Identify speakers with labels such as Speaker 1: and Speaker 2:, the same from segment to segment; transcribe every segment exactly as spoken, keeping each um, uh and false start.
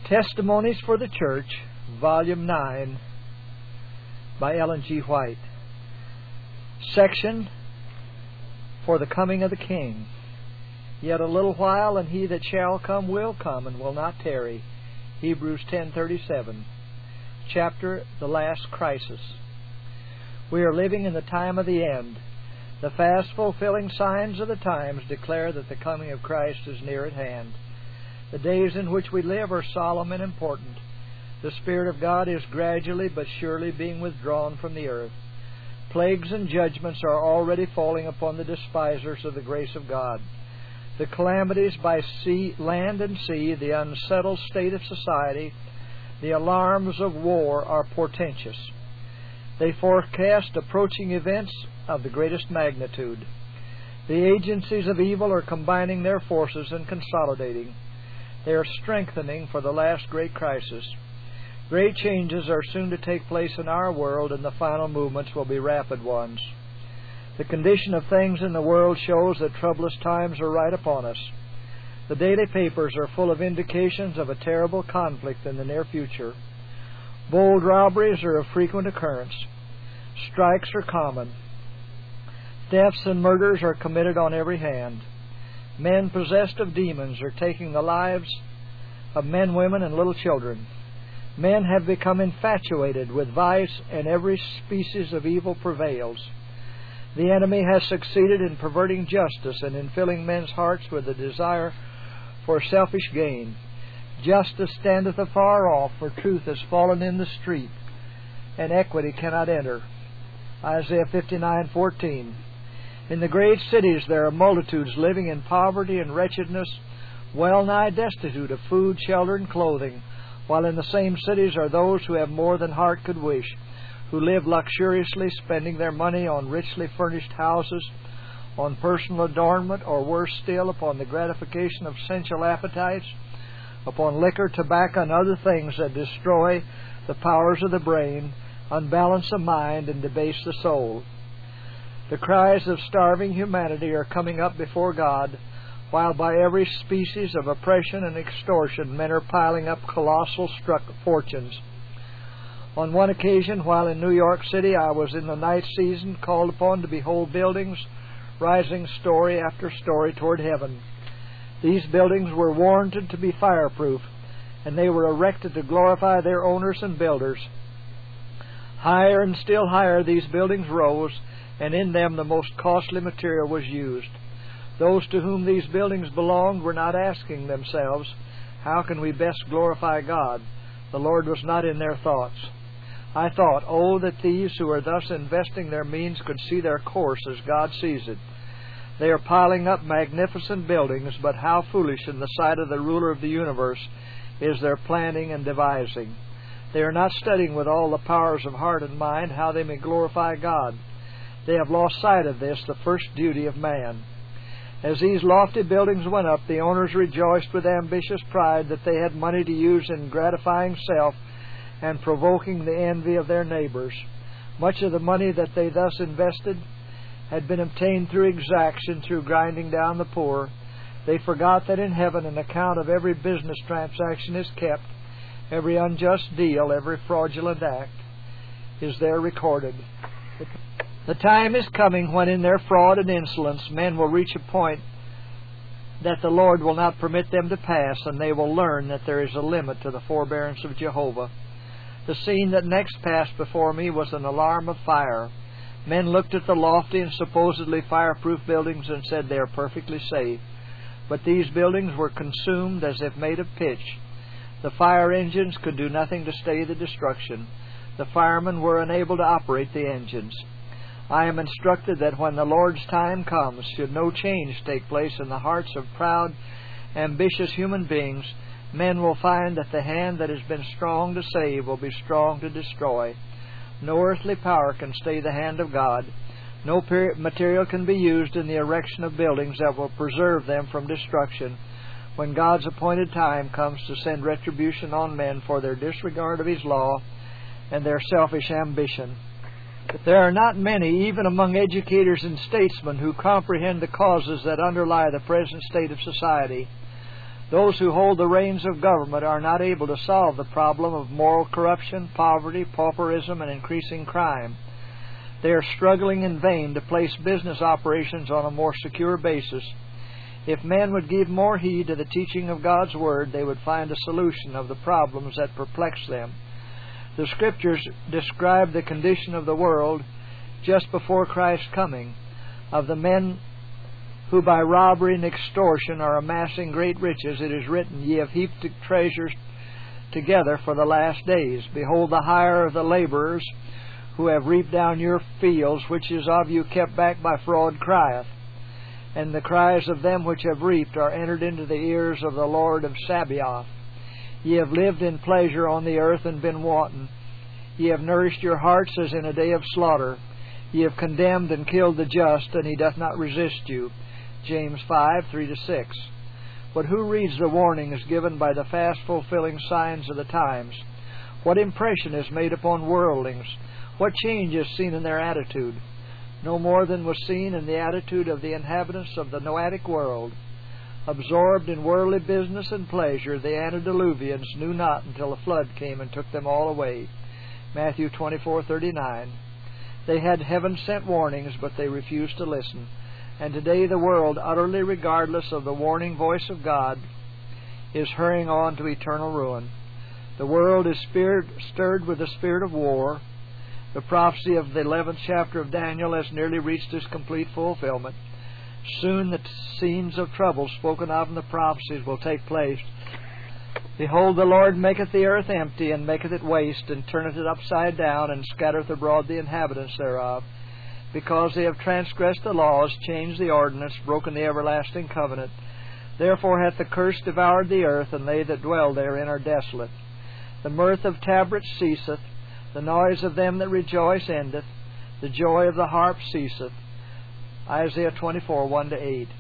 Speaker 1: Testimonies for the Church, Volume nine, by Ellen G. White. Section, For the Coming of the King. Yet a little while, and he that shall come will come, and will not tarry. Hebrews ten thirty-seven. Chapter, The Last Crisis. We are living in the time of the end. The fast fulfilling signs of the times declare that the coming of Christ is near at hand. The days in which we live are solemn and important. The Spirit of God is gradually but surely being withdrawn from the earth. Plagues and judgments are already falling upon the despisers of the grace of God. The calamities by sea, land and sea, the unsettled state of society, the alarms of war are portentous. They forecast approaching events of the greatest magnitude. The agencies of evil are combining their forces and consolidating. They are strengthening for the last great crisis. Great changes are soon to take place in our world, and the final movements will be rapid ones. The condition of things in the world shows that troublous times are right upon us. The daily papers are full of indications of a terrible conflict in the near future. Bold robberies are of frequent occurrence. Strikes are common. Thefts and murders are committed on every hand. Men possessed of demons are taking the lives of men, women, and little children. Men have become infatuated with vice, and every species of evil prevails. The enemy has succeeded in perverting justice and in filling men's hearts with a desire for selfish gain. Justice standeth afar off, for truth has fallen in the street, and equity cannot enter. Isaiah fifty-nine fourteen. In the great cities there are multitudes living in poverty and wretchedness, well nigh destitute of food, shelter, and clothing, while in the same cities are those who have more than heart could wish, who live luxuriously, spending their money on richly furnished houses, on personal adornment, or worse still, upon the gratification of sensual appetites, upon liquor, tobacco, and other things that destroy the powers of the brain, unbalance the mind, and debase the soul. The cries of starving humanity are coming up before God, while by every species of oppression and extortion men are piling up colossal struck fortunes. On one occasion, while in New York City, I was in the night season called upon to behold buildings rising story after story toward heaven. These buildings were warranted to be fireproof, and they were erected to glorify their owners and builders. Higher and still higher these buildings rose, and in them the most costly material was used. Those to whom these buildings belonged were not asking themselves, how can we best glorify God? The Lord was not in their thoughts. I thought, oh, that these who are thus investing their means could see their course as God sees it. They are piling up magnificent buildings, but how foolish in the sight of the ruler of the universe is their planning and devising. They are not studying with all the powers of heart and mind how they may glorify God. They have lost sight of this, the first duty of man. As these lofty buildings went up, the owners rejoiced with ambitious pride that they had money to use in gratifying self and provoking the envy of their neighbors. Much of the money that they thus invested had been obtained through exaction, through grinding down the poor. They forgot that in heaven an account of every business transaction is kept, every unjust deal, every fraudulent act is there recorded. The time is coming when in their fraud and insolence men will reach a point that the Lord will not permit them to pass, and they will learn that there is a limit to the forbearance of Jehovah. The scene that next passed before me was an alarm of fire. Men looked at the lofty and supposedly fireproof buildings and said they are perfectly safe. But these buildings were consumed as if made of pitch. The fire engines could do nothing to stay the destruction. The firemen were unable to operate the engines. I am instructed that when the Lord's time comes, should no change take place in the hearts of proud, ambitious human beings, men will find that the hand that has been strong to save will be strong to destroy. No earthly power can stay the hand of God. No material can be used in the erection of buildings that will preserve them from destruction when God's appointed time comes to send retribution on men for their disregard of His law and their selfish ambition. There are not many, even among educators and statesmen, who comprehend the causes that underlie the present state of society. Those who hold the reins of government are not able to solve the problem of moral corruption, poverty, pauperism, and increasing crime. They are struggling in vain to place business operations on a more secure basis. If men would give more heed to the teaching of God's Word, they would find a solution of the problems that perplex them. The Scriptures describe the condition of the world just before Christ's coming, of the men who by robbery and extortion are amassing great riches. It is written, Ye have heaped treasures together for the last days. Behold, the hire of the laborers who have reaped down your fields, which is of you kept back by fraud, crieth. And the cries of them which have reaped are entered into the ears of the Lord of Sabaoth. Ye have lived in pleasure on the earth and been wanton. Ye have nourished your hearts as in a day of slaughter. Ye have condemned and killed the just, and he doth not resist you. James five, three to six. But who reads the warnings given by the fast-fulfilling signs of the times? What impression is made upon worldlings? What change is seen in their attitude? No more than was seen in the attitude of the inhabitants of the Noahic world. Absorbed in worldly business and pleasure, the antediluvians knew not until a flood came and took them all away. Matthew twenty-four, thirty-nine. They had heaven-sent warnings, but they refused to listen. And today the world, utterly regardless of the warning voice of God, is hurrying on to eternal ruin. The world is spirit, stirred with the spirit of war. The prophecy of the eleventh chapter of Daniel has nearly reached its complete fulfillment. Soon the scenes of trouble spoken of in the prophecies will take place. Behold, the Lord maketh the earth empty, and maketh it waste, and turneth it upside down, and scattereth abroad the inhabitants thereof. Because they have transgressed the laws, changed the ordinance, broken the everlasting covenant. Therefore hath the curse devoured the earth, and they that dwell therein are desolate. The mirth of tabrets ceaseth, the noise of them that rejoice endeth, the joy of the harp ceaseth. Isaiah twenty-four, one to eight.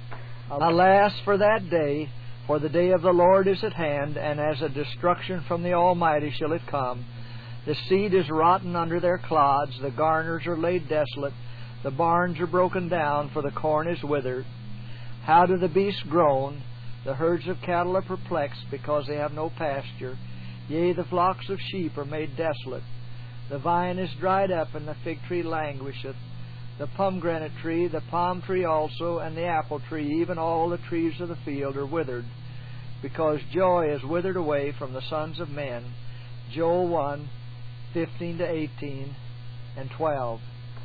Speaker 1: Alas for that day, for the day of the Lord is at hand, and as a destruction from the Almighty shall it come. The seed is rotten under their clods, the garners are laid desolate, the barns are broken down, for the corn is withered. How do the beasts groan? The herds of cattle are perplexed, because they have no pasture. Yea, the flocks of sheep are made desolate. The vine is dried up, and the fig tree languisheth. The pomegranate tree, the palm tree also, and the apple tree, even all the trees of the field are withered, because joy is withered away from the sons of men. Joel one, fifteen to eighteen and twelve.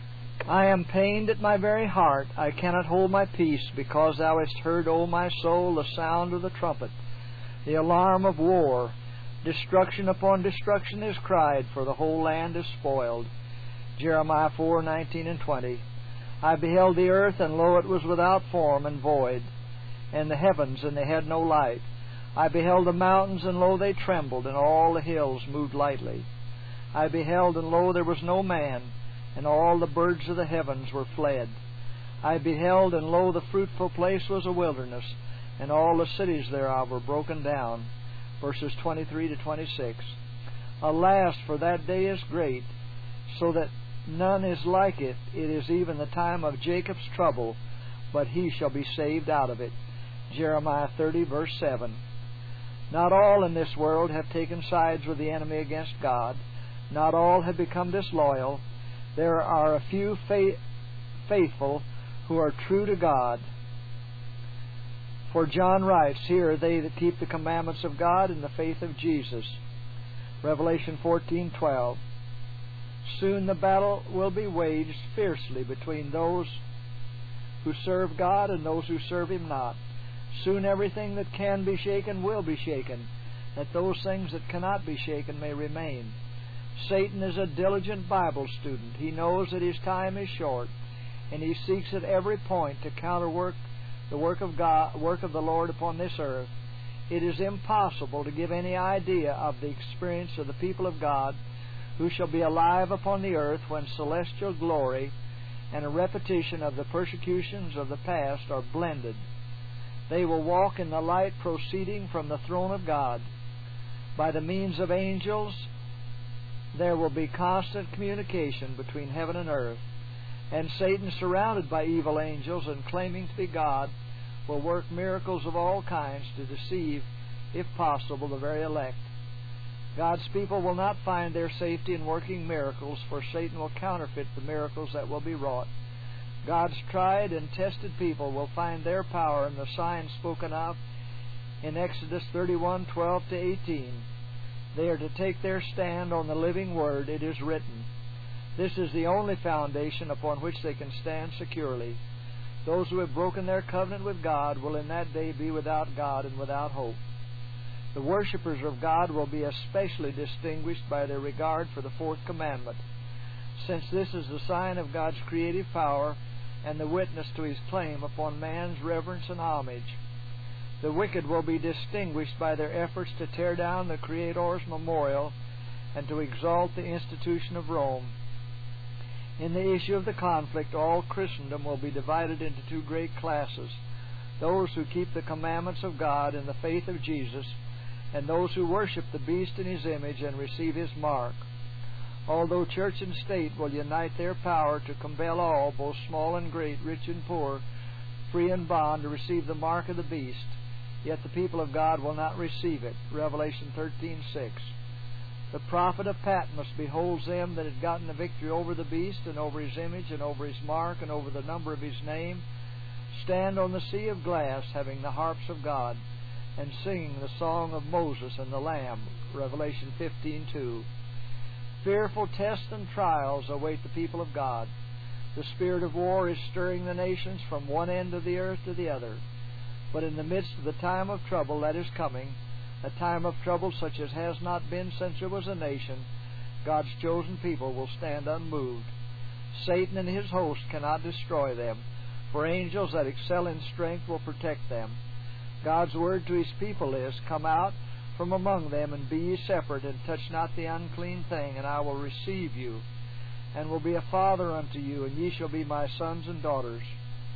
Speaker 1: I am pained at my very heart. I cannot hold my peace, because thou hast heard, O my soul, the sound of the trumpet, the alarm of war. Destruction upon destruction is cried, for the whole land is spoiled. Jeremiah four, nineteen and twenty. I beheld the earth, and lo, it was without form and void, and the heavens, and they had no light. I beheld the mountains, and lo, they trembled, and all the hills moved lightly. I beheld, and lo, there was no man, and all the birds of the heavens were fled. I beheld, and lo, the fruitful place was a wilderness, and all the cities thereof were broken down. Verses twenty-three to twenty-six. Alas, for that day is great, so that none is like it. It is even the time of Jacob's trouble, but he shall be saved out of it. Jeremiah thirty, verse seven. Not all in this world have taken sides with the enemy against God. Not all have become disloyal. There are a few fa- faithful who are true to God. For John writes, Here are they that keep the commandments of God in the faith of Jesus. Revelation fourteen, twelve. Soon the battle will be waged fiercely between those who serve God and those who serve Him not. Soon everything that can be shaken will be shaken, that those things that cannot be shaken may remain. Satan is a diligent Bible student. He knows that his time is short, and he seeks at every point to counterwork the work of God, work of the Lord upon this earth. It is impossible to give any idea of the experience of the people of God who shall be alive upon the earth when celestial glory and a repetition of the persecutions of the past are blended. They will walk in the light proceeding from the throne of God. By the means of angels, there will be constant communication between heaven and earth. And Satan, surrounded by evil angels and claiming to be God, will work miracles of all kinds to deceive if possible, the very elect. God's people will not find their safety in working miracles, for Satan will counterfeit the miracles that will be wrought. God's tried and tested people will find their power in the signs spoken of in Exodus thirty-one, twelve to eighteen. They are to take their stand on the living Word. It is written. This is the only foundation upon which they can stand securely. Those who have broken their covenant with God will in that day be without God and without hope. The worshippers of God will be especially distinguished by their regard for the fourth commandment, since this is the sign of God's creative power and the witness to His claim upon man's reverence and homage. The wicked will be distinguished by their efforts to tear down the Creator's memorial and to exalt the institution of Rome. In the issue of the conflict, all Christendom will be divided into two great classes: those who keep the commandments of God in the faith of Jesus, and those who worship the beast in his image and receive his mark. Although church and state will unite their power to compel all, both small and great, rich and poor, free and bond, to receive the mark of the beast, yet the people of God will not receive it. Revelation thirteen six. The prophet of Patmos beholds them that had gotten the victory over the beast and over his image and over his mark and over the number of his name, stand on the sea of glass, having the harps of God, and singing the song of Moses and the Lamb. Revelation fifteen two. Fearful tests and trials await the people of God. The spirit of war is stirring the nations from one end of the earth to the other. But in the midst of the time of trouble that is coming, a time of trouble such as has not been since there was a nation, God's chosen people will stand unmoved. Satan and his host cannot destroy them, for angels that excel in strength will protect them. God's word to His people is, "Come out from among them, and be ye separate, and touch not the unclean thing, and I will receive you, and will be a father unto you, and ye shall be my sons and daughters.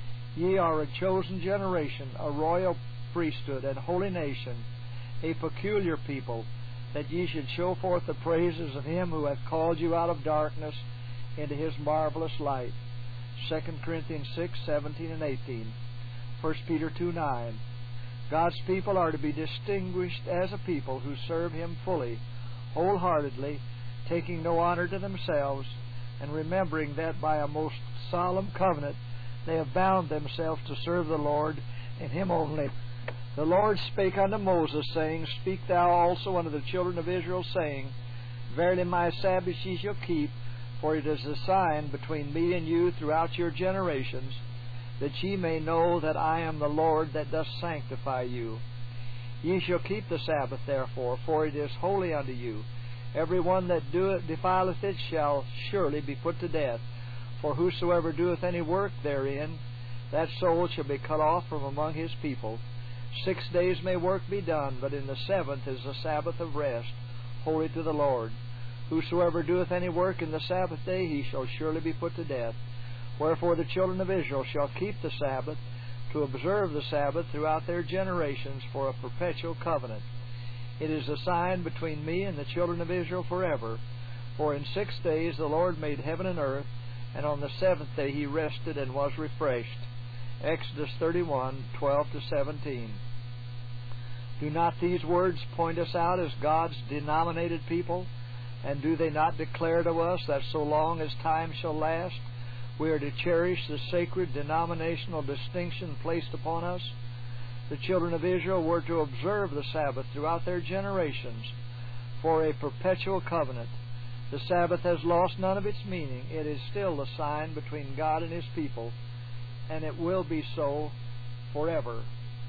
Speaker 1: Ye are a chosen generation, a royal priesthood, and holy nation, a peculiar people, that ye should show forth the praises of Him who hath called you out of darkness into His marvelous light." Second Corinthians six, seventeen and eighteen. First Peter two, nine. God's people are to be distinguished as a people who serve Him fully, wholeheartedly, taking no honor to themselves, and remembering that by a most solemn covenant they have bound themselves to serve the Lord and Him only. The Lord spake unto Moses, saying, "Speak thou also unto the children of Israel, saying, Verily my Sabbaths ye shall keep, for it is a sign between me and you throughout your generations, that ye may know that I am the Lord that doth sanctify you. Ye shall keep the Sabbath therefore, for it is holy unto you. Every one that doeth defileth it shall surely be put to death. For whosoever doeth any work therein, that soul shall be cut off from among his people. Six days may work be done, but in the seventh is the Sabbath of rest, holy to the Lord. Whosoever doeth any work in the Sabbath day, he shall surely be put to death. Wherefore the children of Israel shall keep the Sabbath, to observe the Sabbath throughout their generations for a perpetual covenant. It is a sign between me and the children of Israel forever. For in six days the Lord made heaven and earth, and on the seventh day He rested and was refreshed." Exodus thirty-one, twelve to seventeen. Do not these words point us out as God's denominated people? And do they not declare to us that so long as time shall last, we are to cherish the sacred denominational distinction placed upon us? The children of Israel were to observe the Sabbath throughout their generations for a perpetual covenant. The Sabbath has lost none of its meaning. It is still the sign between God and His people, and it will be so forever.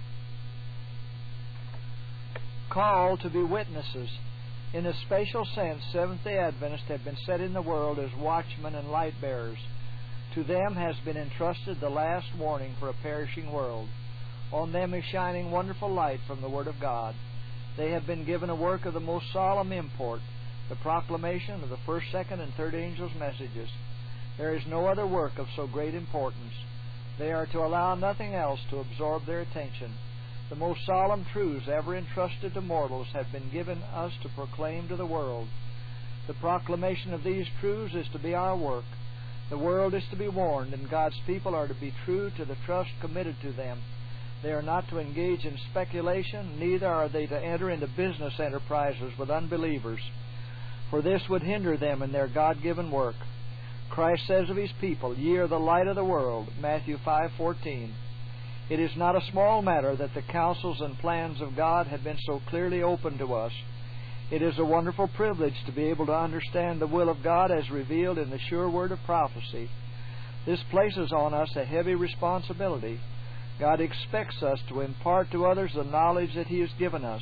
Speaker 1: Called to be witnesses. In a special sense, Seventh-day Adventists have been set in the world as watchmen and light-bearers. To them has been entrusted the last warning for a perishing world. On them is shining wonderful light from the Word of God. They have been given a work of the most solemn import, the proclamation of the first, second, and third angels' messages. There is no other work of so great importance. They are to allow nothing else to absorb their attention. The most solemn truths ever entrusted to mortals have been given us to proclaim to the world. The proclamation of these truths is to be our work. The world is to be warned, and God's people are to be true to the trust committed to them. They are not to engage in speculation, neither are they to enter into business enterprises with unbelievers, for this would hinder them in their God-given work. Christ says of His people, "Ye are the light of the world," Matthew five fourteen. It is not a small matter that the counsels and plans of God have been so clearly opened to us. It is a wonderful privilege to be able to understand the will of God as revealed in the sure word of prophecy. This places on us a heavy responsibility. God expects us to impart to others the knowledge that He has given us.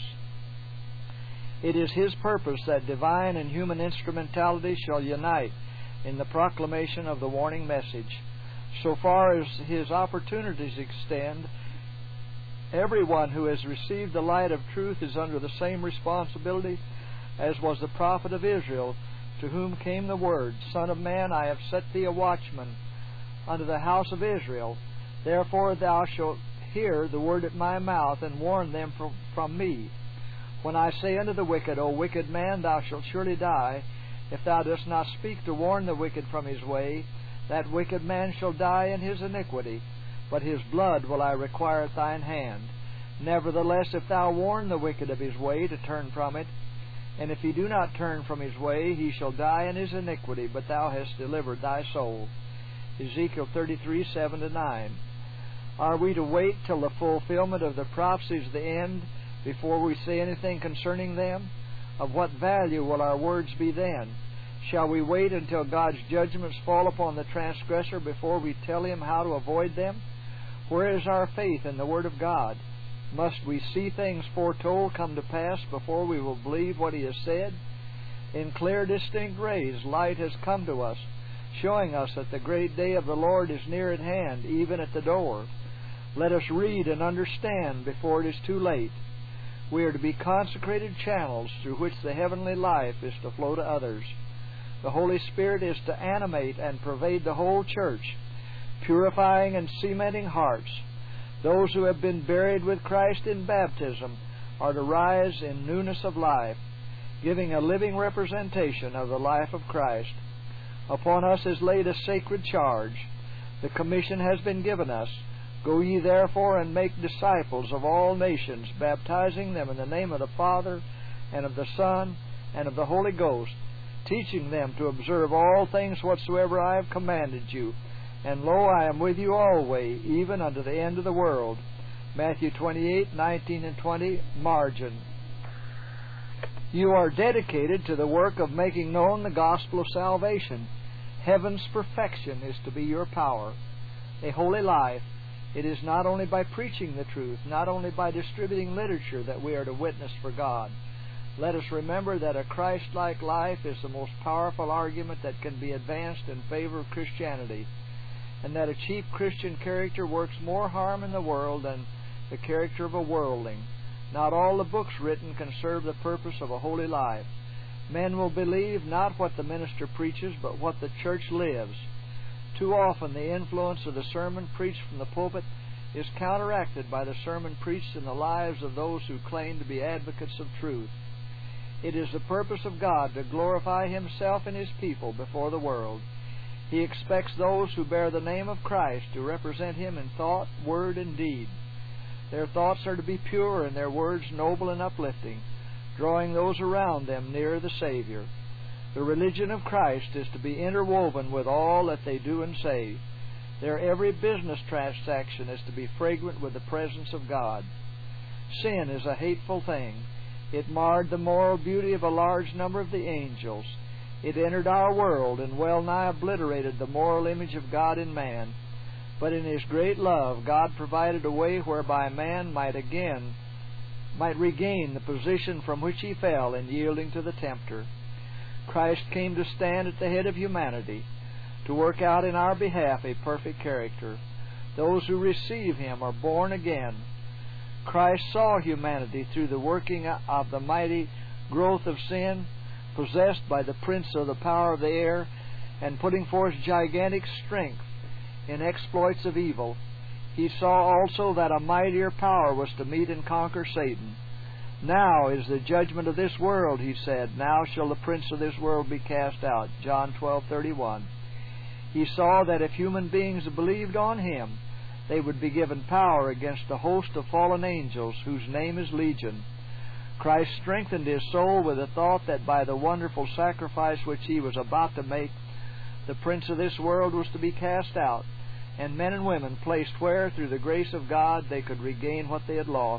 Speaker 1: It is His purpose that divine and human instrumentality shall unite in the proclamation of the warning message. So far as His opportunities extend, everyone who has received the light of truth is under the same responsibility as was the prophet of Israel, to whom came the word, "Son of man, I have set thee a watchman unto the house of Israel. Therefore thou shalt hear the word at my mouth, and warn them from, from me. When I say unto the wicked, O wicked man, thou shalt surely die, if thou dost not speak to warn the wicked from his way, that wicked man shall die in his iniquity, but his blood will I require at thine hand. Nevertheless, if thou warn the wicked of his way to turn from it, and if he do not turn from his way, he shall die in his iniquity, but thou hast delivered thy soul." Ezekiel thirty-three, seven to nine. Are we to wait till the fulfillment of the prophecies of the end before we say anything concerning them? Of what value will our words be then? Shall we wait until God's judgments fall upon the transgressor before we tell him how to avoid them? Where is our faith in the Word of God? Must we see things foretold come to pass before we will believe what He has said? In clear, distinct rays, light has come to us, showing us that the great day of the Lord is near at hand, even at the door. Let us read and understand before it is too late. We are to be consecrated channels through which the heavenly life is to flow to others. The Holy Spirit is to animate and pervade the whole church, purifying and cementing hearts. Those who have been buried with Christ in baptism are to rise in newness of life, giving a living representation of the life of Christ. Upon us is laid a sacred charge. The commission has been given us. "Go ye therefore and make disciples of all nations, baptizing them in the name of the Father, and of the Son, and of the Holy Ghost, teaching them to observe all things whatsoever I have commanded you. And lo, I am with you always, even unto the end of the world." Matthew twenty-eight, nineteen and twenty, margin. You are dedicated to the work of making known the gospel of salvation. Heaven's perfection is to be your power. A holy life. It is not only by preaching the truth, not only by distributing literature that we are to witness for God. Let us remember that a Christ-like life is the most powerful argument that can be advanced in favor of Christianity, and that a cheap Christian character works more harm in the world than the character of a worldling. Not all the books written can serve the purpose of a holy life. Men will believe not what the minister preaches, but what the church lives. Too often the influence of the sermon preached from the pulpit is counteracted by the sermon preached in the lives of those who claim to be advocates of truth. It is the purpose of God to glorify Himself and His people before the world. He expects those who bear the name of Christ to represent Him in thought, word, and deed. Their thoughts are to be pure and their words noble and uplifting, drawing those around them nearer the Savior. The religion of Christ is to be interwoven with all that they do and say. Their every business transaction is to be fragrant with the presence of God. Sin is a hateful thing. It marred the moral beauty of a large number of the angels. It entered our world and well nigh obliterated the moral image of God in man. But in His great love, God provided a way whereby man might again, might regain the position from which he fell in yielding to the tempter. Christ came to stand at the head of humanity, to work out in our behalf a perfect character. Those who receive Him are born again. Christ saw humanity through the working of the mighty growth of sin, possessed by the prince of the power of the air, and putting forth gigantic strength in exploits of evil. He saw also that a mightier power was to meet and conquer Satan. "Now is the judgment of this world," He said. "Now shall the prince of this world be cast out." John twelve thirty-one. He saw that if human beings believed on Him, they would be given power against a host of fallen angels whose name is Legion. Christ strengthened his soul with the thought that by the wonderful sacrifice which he was about to make, the prince of this world was to be cast out, and men and women placed where, through the grace of God, they could regain what they had lost.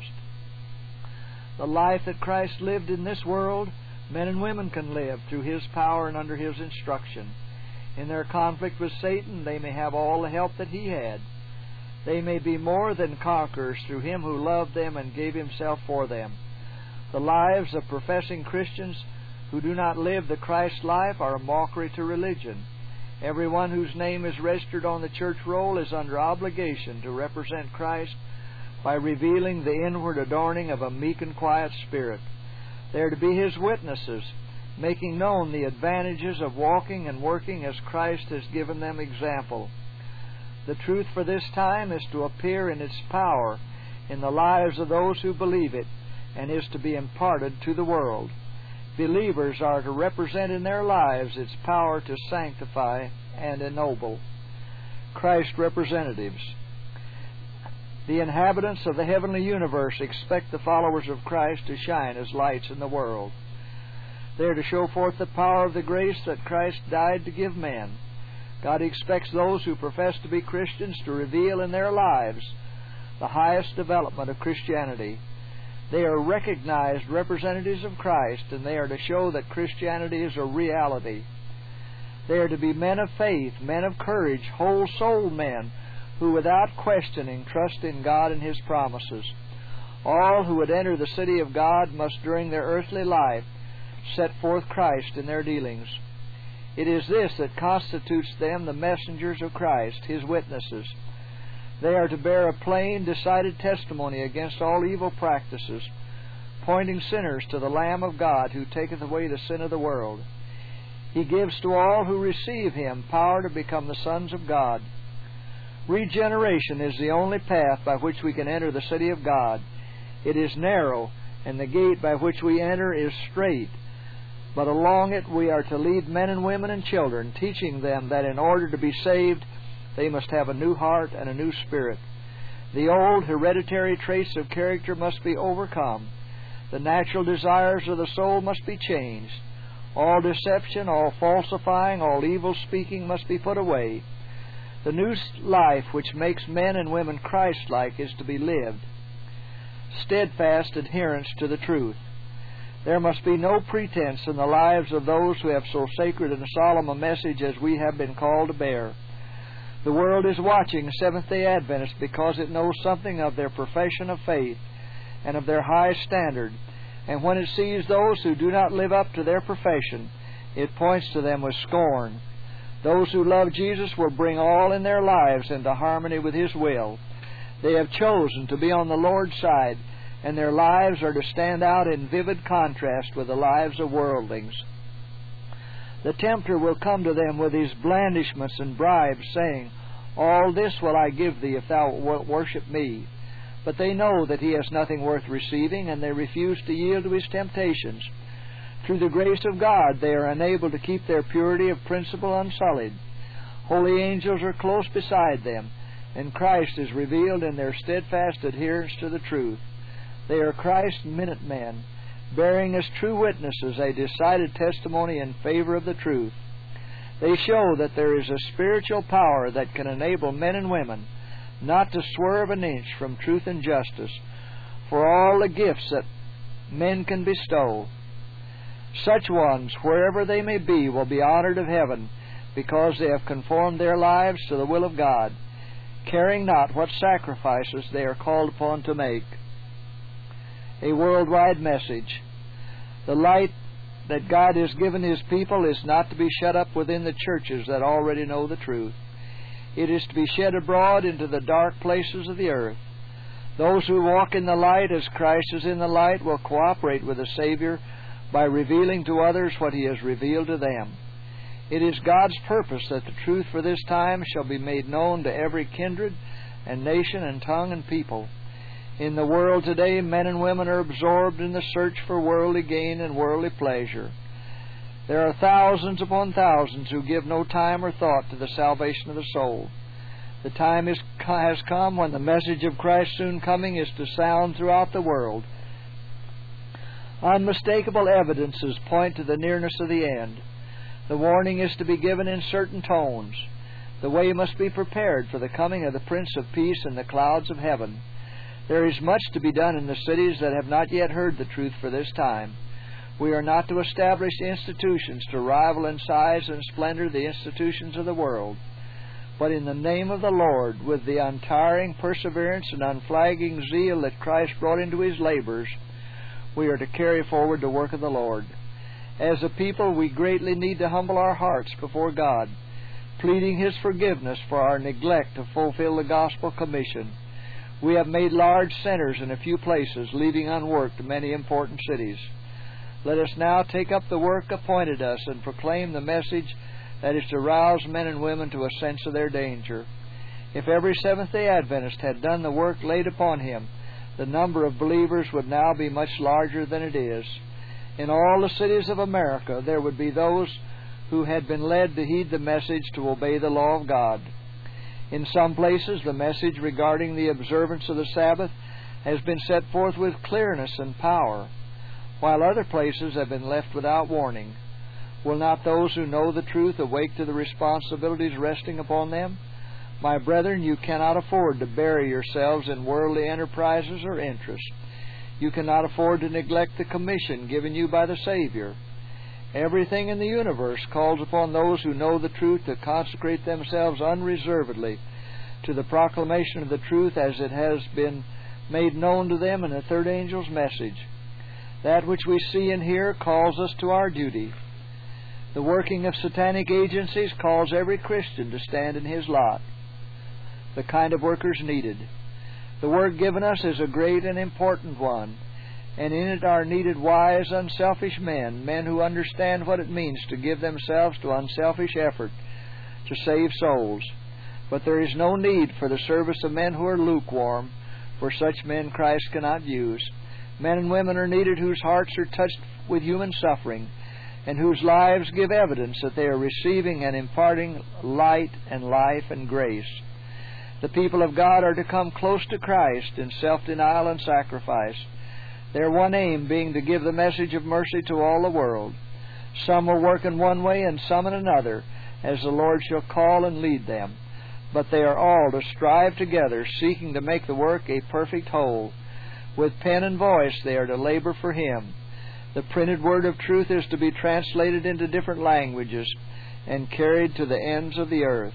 Speaker 1: The life that Christ lived in this world, men and women can live through his power and under his instruction. In their conflict with Satan, they may have all the help that he had. They may be more than conquerors through him who loved them and gave himself for them. The lives of professing Christians who do not live the Christ life are a mockery to religion. Everyone whose name is registered on the church roll is under obligation to represent Christ by revealing the inward adorning of a meek and quiet spirit. They are to be his witnesses, making known the advantages of walking and working as Christ has given them example. The truth for this time is to appear in its power in the lives of those who believe it, and is to be imparted to the world. Believers are to represent in their lives its power to sanctify and ennoble. Christ's representatives. The inhabitants of the heavenly universe expect the followers of Christ to shine as lights in the world. They are to show forth the power of the grace that Christ died to give men. God expects those who profess to be Christians to reveal in their lives the highest development of Christianity. They are recognized representatives of Christ, and they are to show that Christianity is a reality. They are to be men of faith, men of courage, whole-souled men, who without questioning trust in God and his promises. All who would enter the city of God must during their earthly life set forth Christ in their dealings. It is this that constitutes them the messengers of Christ, his witnesses. They are to bear a plain, decided testimony against all evil practices, pointing sinners to the Lamb of God who taketh away the sin of the world. He gives to all who receive him power to become the sons of God. Regeneration is the only path by which we can enter the city of God. It is narrow, and the gate by which we enter is strait. But along it we are to lead men and women and children, teaching them that in order to be saved, they must have a new heart and a new spirit. The old hereditary traits of character must be overcome. The natural desires of the soul must be changed. All deception, all falsifying, all evil speaking must be put away. The new life which makes men and women Christ-like is to be lived. Steadfast adherence to the truth. There must be no pretense in the lives of those who have so sacred and solemn a message as we have been called to bear. The world is watching Seventh-day Adventists because it knows something of their profession of faith and of their high standard, and when it sees those who do not live up to their profession, it points to them with scorn. Those who love Jesus will bring all in their lives into harmony with his will. They have chosen to be on the Lord's side, and their lives are to stand out in vivid contrast with the lives of worldlings. The tempter will come to them with his blandishments and bribes, saying, "All this will I give thee if thou wilt worship me." But they know that he has nothing worth receiving, and they refuse to yield to his temptations. Through the grace of God, they are enabled to keep their purity of principle unsullied. Holy angels are close beside them, and Christ is revealed in their steadfast adherence to the truth. They are Christ's minutemen, bearing as true witnesses a decided testimony in favor of the truth. They show that there is a spiritual power that can enable men and women not to swerve an inch from truth and justice for all the gifts that men can bestow. Such ones, wherever they may be, will be honored of heaven because they have conformed their lives to the will of God, caring not what sacrifices they are called upon to make. A worldwide message. The light that God has given his people is not to be shut up within the churches that already know the truth. It is to be shed abroad into the dark places of the earth. Those who walk in the light as Christ is in the light will cooperate with the Savior by revealing to others what he has revealed to them. It is God's purpose that the truth for this time shall be made known to every kindred and nation and tongue and people. In the world today, men and women are absorbed in the search for worldly gain and worldly pleasure. There are thousands upon thousands who give no time or thought to the salvation of the soul. The time is, has come when the message of Christ's soon coming is to sound throughout the world. Unmistakable evidences point to the nearness of the end. The warning is to be given in certain tones. The way must be prepared for the coming of the Prince of Peace in the clouds of heaven. There is much to be done in the cities that have not yet heard the truth for this time. We are not to establish institutions to rival in size and splendor the institutions of the world, but in the name of the Lord, with the untiring perseverance and unflagging zeal that Christ brought into His labors, we are to carry forward the work of the Lord. As a people, we greatly need to humble our hearts before God, pleading His forgiveness for our neglect to fulfill the gospel commission. We have made large centers in a few places, leaving unworked many important cities. Let us now take up the work appointed us and proclaim the message that is to rouse men and women to a sense of their danger. If every Seventh-day Adventist had done the work laid upon him, the number of believers would now be much larger than it is. In all the cities of America, there would be those who had been led to heed the message to obey the law of God. In some places, the message regarding the observance of the Sabbath has been set forth with clearness and power, while other places have been left without warning. Will not those who know the truth awake to the responsibilities resting upon them? My brethren, you cannot afford to bury yourselves in worldly enterprises or interests. You cannot afford to neglect the commission given you by the Savior. Everything in the universe calls upon those who know the truth to consecrate themselves unreservedly to the proclamation of the truth as it has been made known to them in the third angel's message. That which we see and hear calls us to our duty. The working of satanic agencies calls every Christian to stand in his lot. The kind of workers needed. The work given us is a great and important one, and in it are needed wise, unselfish men, men who understand what it means to give themselves to unselfish effort to save souls. But there is no need for the service of men who are lukewarm, for such men Christ cannot use. Men and women are needed whose hearts are touched with human suffering, and whose lives give evidence that they are receiving and imparting light and life and grace. The people of God are to come close to Christ in self-denial and sacrifice, their one aim being to give the message of mercy to all the world. Some will work in one way and some in another, as the Lord shall call and lead them. But they are all to strive together, seeking to make the work a perfect whole. With pen and voice they are to labor for Him. The printed word of truth is to be translated into different languages and carried to the ends of the earth.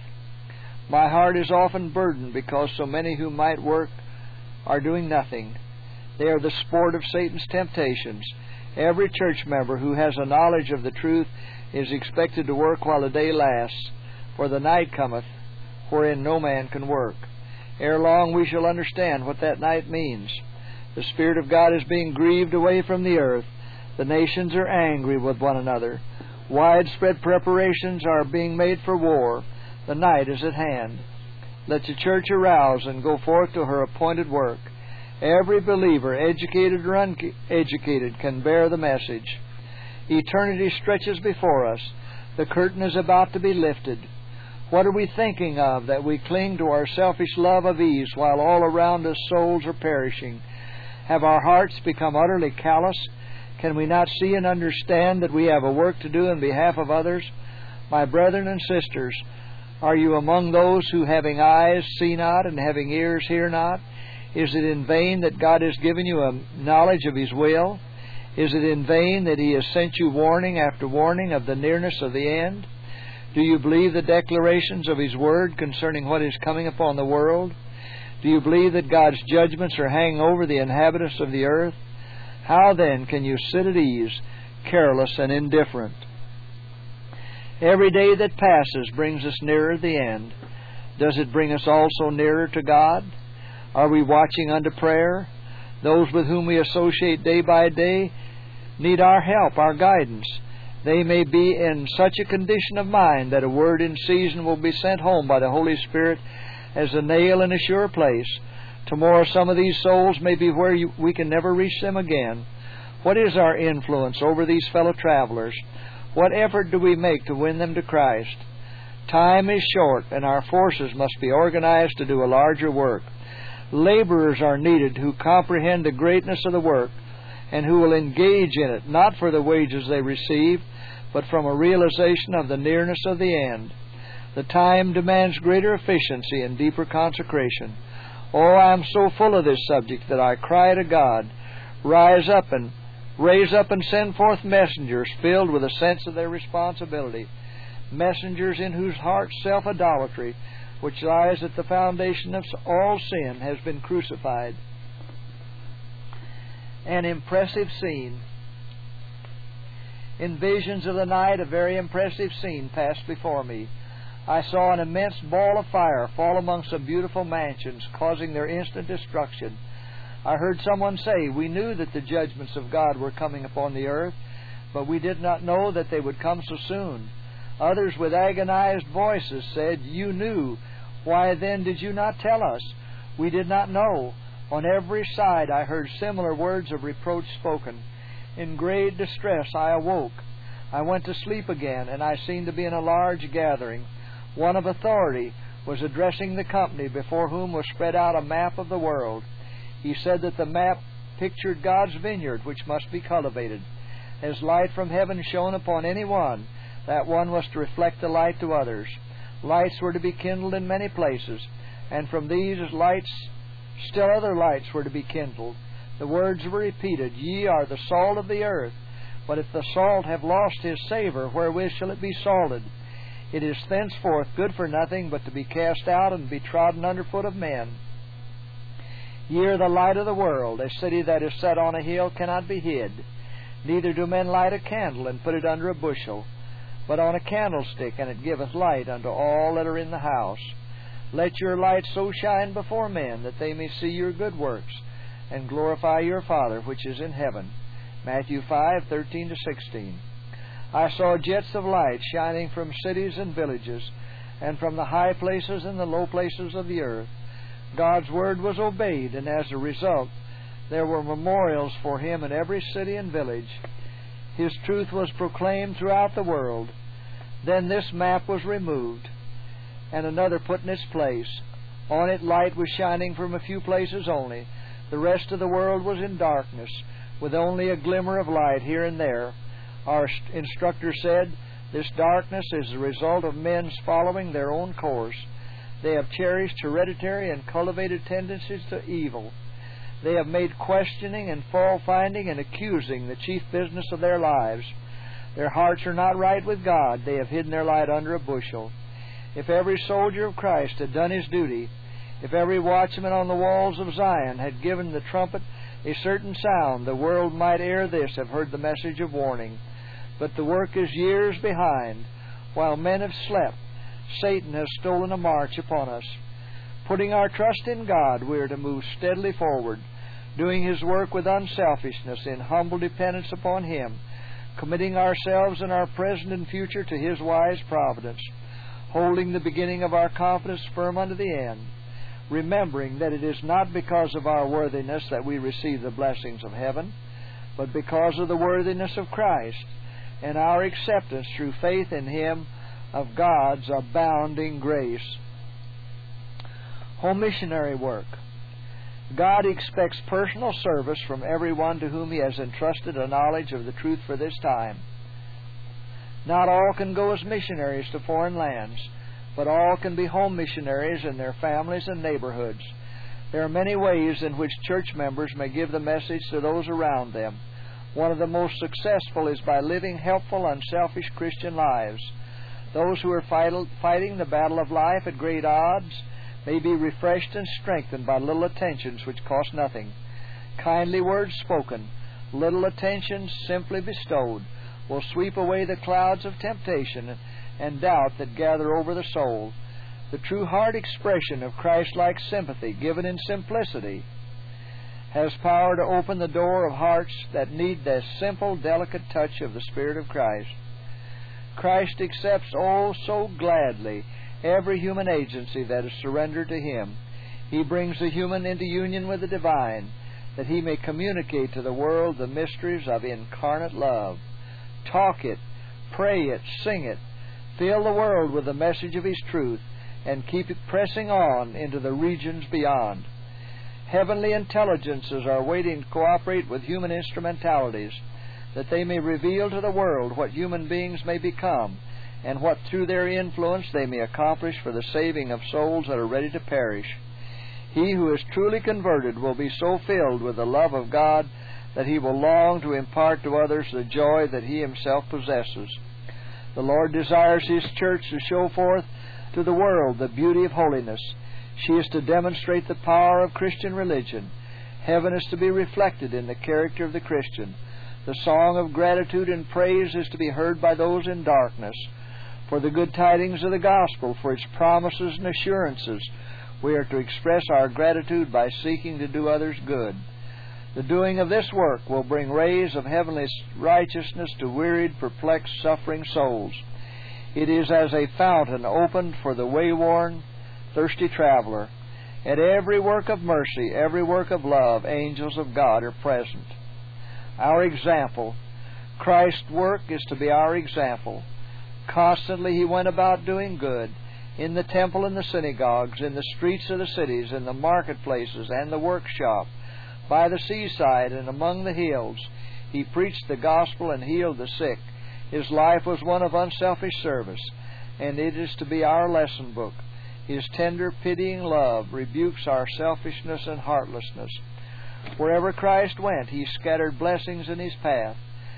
Speaker 1: My heart is often burdened because so many who might work are doing nothing. They are the sport of Satan's temptations. Every church member who has a knowledge of the truth is expected to work while the day lasts, for the night cometh, wherein no man can work. Ere long we shall understand what that night means. The Spirit of God is being grieved away from the earth. The nations are angry with one another. Widespread preparations are being made for war. The night is at hand. Let the church arouse and go forth to her appointed work. Every believer, educated or uneducated, can bear the message. Eternity stretches before us. The curtain is about to be lifted. What are we thinking of that we cling to our selfish love of ease while all around us souls are perishing? Have our hearts become utterly callous? Can we not see and understand that we have a work to do in behalf of others? My brethren and sisters, are you among those who, having eyes, see not, and having ears, hear not? Is it in vain that God has given you a knowledge of His will? Is it in vain that He has sent you warning after warning of the nearness of the end? Do you believe the declarations of His Word concerning what is coming upon the world? Do you believe that God's judgments are hanging over the inhabitants of the earth? How then can you sit at ease, careless and indifferent? Every day that passes brings us nearer the end. Does it bring us also nearer to God? Are we watching unto prayer? Those with whom we associate day by day need our help, our guidance. They may be in such a condition of mind that a word in season will be sent home by the Holy Spirit as a nail in a sure place. Tomorrow some of these souls may be where you, we can never reach them again. What is our influence over these fellow travelers? What effort do we make to win them to Christ? Time is short, and our forces must be organized to do a larger work. Laborers are needed who comprehend the greatness of the work and who will engage in it, not for the wages they receive, but from a realization of the nearness of the end. The time demands greater efficiency and deeper consecration. Oh, I am so full of this subject that I cry to God, rise up and raise up and send forth messengers filled with a sense of their responsibility, messengers in whose hearts self-idolatry, which lies at the foundation of all sin, has been crucified. An impressive scene. In visions of the night, a very impressive scene passed before me. I saw an immense ball of fire fall among some beautiful mansions, causing their instant destruction. I heard someone say, "We knew that the judgments of God were coming upon the earth, but we did not know that they would come so soon." Others with agonized voices said, "You knew. Why then did you not tell us? We did not know." On every side I heard similar words of reproach spoken. In great distress I awoke. I went to sleep again, and I seemed to be in a large gathering. One of authority was addressing the company, before whom was spread out a map of the world. He said that the map pictured God's vineyard, which must be cultivated. As light from heaven shone upon any one, that one was to reflect the light to others. Lights were to be kindled in many places, and from these lights still other lights were to be kindled. The words were repeated, "Ye are the salt of the earth, but if the salt have lost his savour, wherewith shall it be salted? It is thenceforth good for nothing but to be cast out and be trodden under foot of men. Ye are the light of the world. A city that is set on a hill cannot be hid. Neither do men light a candle and put it under a bushel, but on a candlestick, and it giveth light unto all that are in the house. Let your light so shine before men, that they may see your good works, and glorify your Father which is in heaven." Matthew five, thirteen to sixteen. I saw jets of light shining from cities and villages, and from the high places and the low places of the earth. God's word was obeyed, and as a result, there were memorials for Him in every city and village. His truth was proclaimed throughout the world. Then this map was removed, and another put in its place. On it light was shining from a few places only. The rest of the world was in darkness, with only a glimmer of light here and there. Our instructor said, "This darkness is the result of men's following their own course. They have cherished hereditary and cultivated tendencies to evil. They have made questioning and fault-finding and accusing the chief business of their lives. Their hearts are not right with God. They have hidden their light under a bushel. If every soldier of Christ had done his duty, if every watchman on the walls of Zion had given the trumpet a certain sound, the world might ere this have heard the message of warning. But the work is years behind. While men have slept, Satan has stolen a march upon us. Putting our trust in God, we are to move steadily forward, doing His work with unselfishness, in humble dependence upon Him, committing ourselves and our present and future to His wise providence, holding the beginning of our confidence firm unto the end, remembering that it is not because of our worthiness that we receive the blessings of heaven, but because of the worthiness of Christ, and our acceptance through faith in Him of God's abounding grace. Home missionary work. God expects personal service from everyone to whom He has entrusted a knowledge of the truth for this time. Not all can go as missionaries to foreign lands, but all can be home missionaries in their families and neighborhoods. There are many ways in which church members may give the message to those around them. One of the most successful is by living helpful, unselfish Christian lives. Those who are fighting the battle of life at great odds may be refreshed and strengthened by little attentions which cost nothing. Kindly words spoken, little attentions simply bestowed, will sweep away the clouds of temptation and doubt that gather over the soul. The true heart expression of Christ-like sympathy, given in simplicity, has power to open the door of hearts that need the simple, delicate touch of the Spirit of Christ. Christ accepts, oh, so gladly, every human agency that is surrendered to Him. He brings the human into union with the divine, that He may communicate to the world the mysteries of incarnate love. Talk it, pray it, sing it, fill the world with the message of His truth, and keep it pressing on into the regions beyond. Heavenly intelligences are waiting to cooperate with human instrumentalities, that they may reveal to the world what human beings may become, and what through their influence they may accomplish for the saving of souls that are ready to perish. He who is truly converted will be so filled with the love of God that he will long to impart to others the joy that he himself possesses. The Lord desires His church to show forth to the world the beauty of holiness. She is to demonstrate the power of Christian religion. Heaven is to be reflected in the character of the Christian. The song of gratitude and praise is to be heard by those in darkness. For the good tidings of the gospel, for its promises and assurances, we are to express our gratitude by seeking to do others good. The doing of this work will bring rays of heavenly righteousness to wearied, perplexed, suffering souls. It is as a fountain opened for the wayworn, thirsty traveler. At every work of mercy, every work of love, angels of God are present. Our example. Christ's work is to be our example. Constantly He went about doing good, in the temple and the synagogues, in the streets of the cities, in the marketplaces and the workshop, by the seaside and among the hills. He preached the gospel and healed the sick. His life was one of unselfish service, and it is to be our lesson book. His tender, pitying love rebukes our selfishness and heartlessness. Wherever Christ went, He scattered blessings in His path.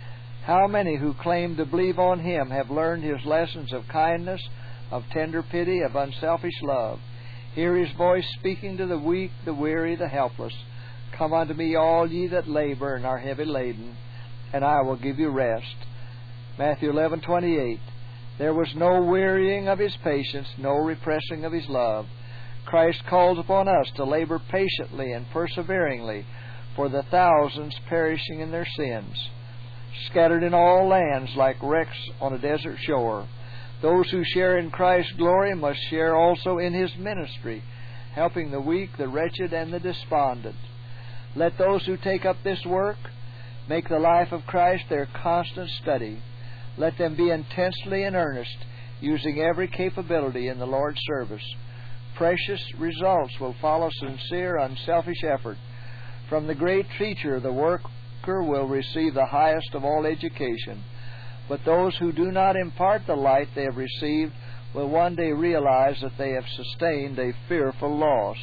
Speaker 1: How many who claim to believe on Him have learned His lessons of kindness, of tender pity, of unselfish love? Hear His voice speaking to the weak, the weary, the helpless. Come unto me, all ye that labor and are heavy laden, and I will give you rest. Matthew eleven twenty-eight. There was no wearying of His patience, no repressing of His love. Christ calls upon us to labor patiently and perseveringly for the thousands perishing in their sins, scattered in all lands like wrecks on a desert shore. Those who share in Christ's glory must share also in His ministry, helping the weak, the wretched, and the despondent. Let those who take up this work make the life of Christ their constant study. Let them be intensely in earnest, using every capability in the Lord's service. Precious results will follow sincere, unselfish effort. From the great teacher, the worker will receive the highest of all education. But those who do not impart the light they have received will one day realize that they have sustained a fearful loss.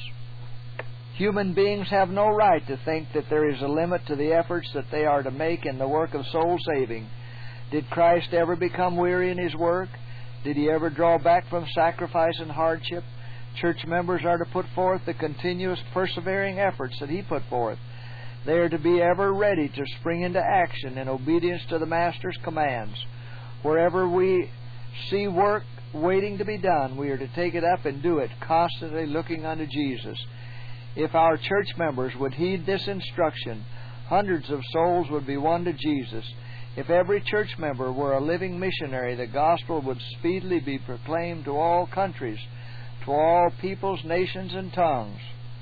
Speaker 1: Human beings have no right to think that there is a limit to the efforts that they are to make in the work of soul saving. Did Christ ever become weary in His work? Did He ever draw back from sacrifice and hardship? Church members are to put forth the continuous, persevering efforts that He put forth. They are to be ever ready to spring into action in obedience to the Master's commands. Wherever we see work waiting to be done, we are to take it up and do it, constantly looking unto Jesus. If our church members would heed this instruction, hundreds of souls would be won to Jesus. If every church member were a living missionary, the gospel would speedily be proclaimed to all countries, to all peoples, nations, and tongues.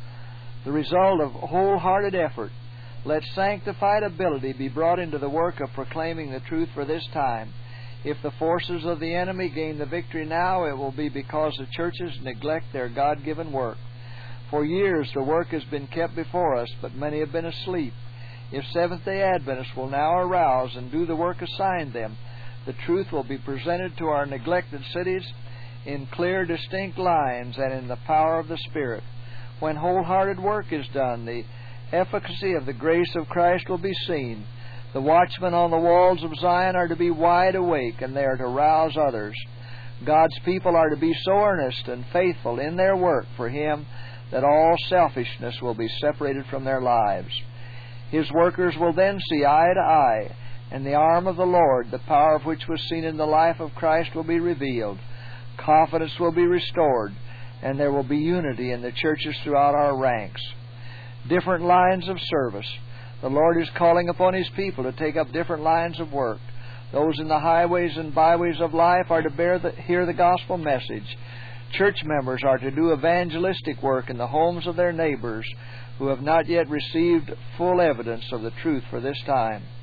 Speaker 1: The result of wholehearted effort. Let sanctified ability be brought into the work of proclaiming the truth for this time. If the forces of the enemy gain the victory now, it will be because the churches neglect their God-given work. For years the work has been kept before us, but many have been asleep. If Seventh-day Adventists will now arouse and do the work assigned them, the truth will be presented to our neglected cities in clear, distinct lines and in the power of the Spirit. When wholehearted work is done, the efficacy of the grace of Christ will be seen. The watchmen on the walls of Zion are to be wide awake, and they are to rouse others. God's people are to be so earnest and faithful in their work for Him that all selfishness will be separated from their lives. His workers will then see eye to eye, and the arm of the Lord, the power of which was seen in the life of Christ, will be revealed. Confidence will be restored, and there will be unity in the churches throughout our ranks. Different lines of service. The Lord is calling upon His people to take up different lines of work. Those in the highways and byways of life are to bear the, hear the gospel message. Church members are to do evangelistic work in the homes of their neighbors who have not yet received full evidence of the truth for this time.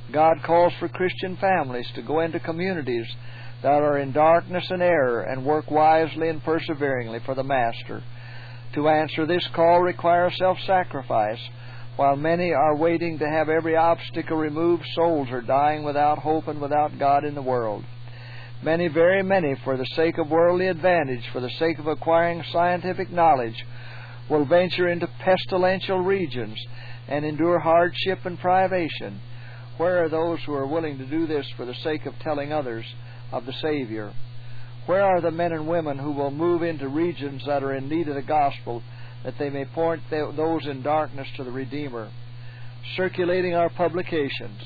Speaker 1: God calls for Christian families to go into communities that are in darkness and error and work wisely and perseveringly for the Master. To answer this call requires self-sacrifice. While many are waiting to have every obstacle removed, souls are dying without hope and without God in the world. Many, very many, for the sake of worldly advantage, for the sake of acquiring scientific knowledge, will venture into pestilential regions and endure hardship and privation. Where are those who are willing to do this for the sake of telling others of the Savior? Where are the men and women who will move into regions that are in need of the gospel, that they may point th- those in darkness to the Redeemer? Circulating our publications.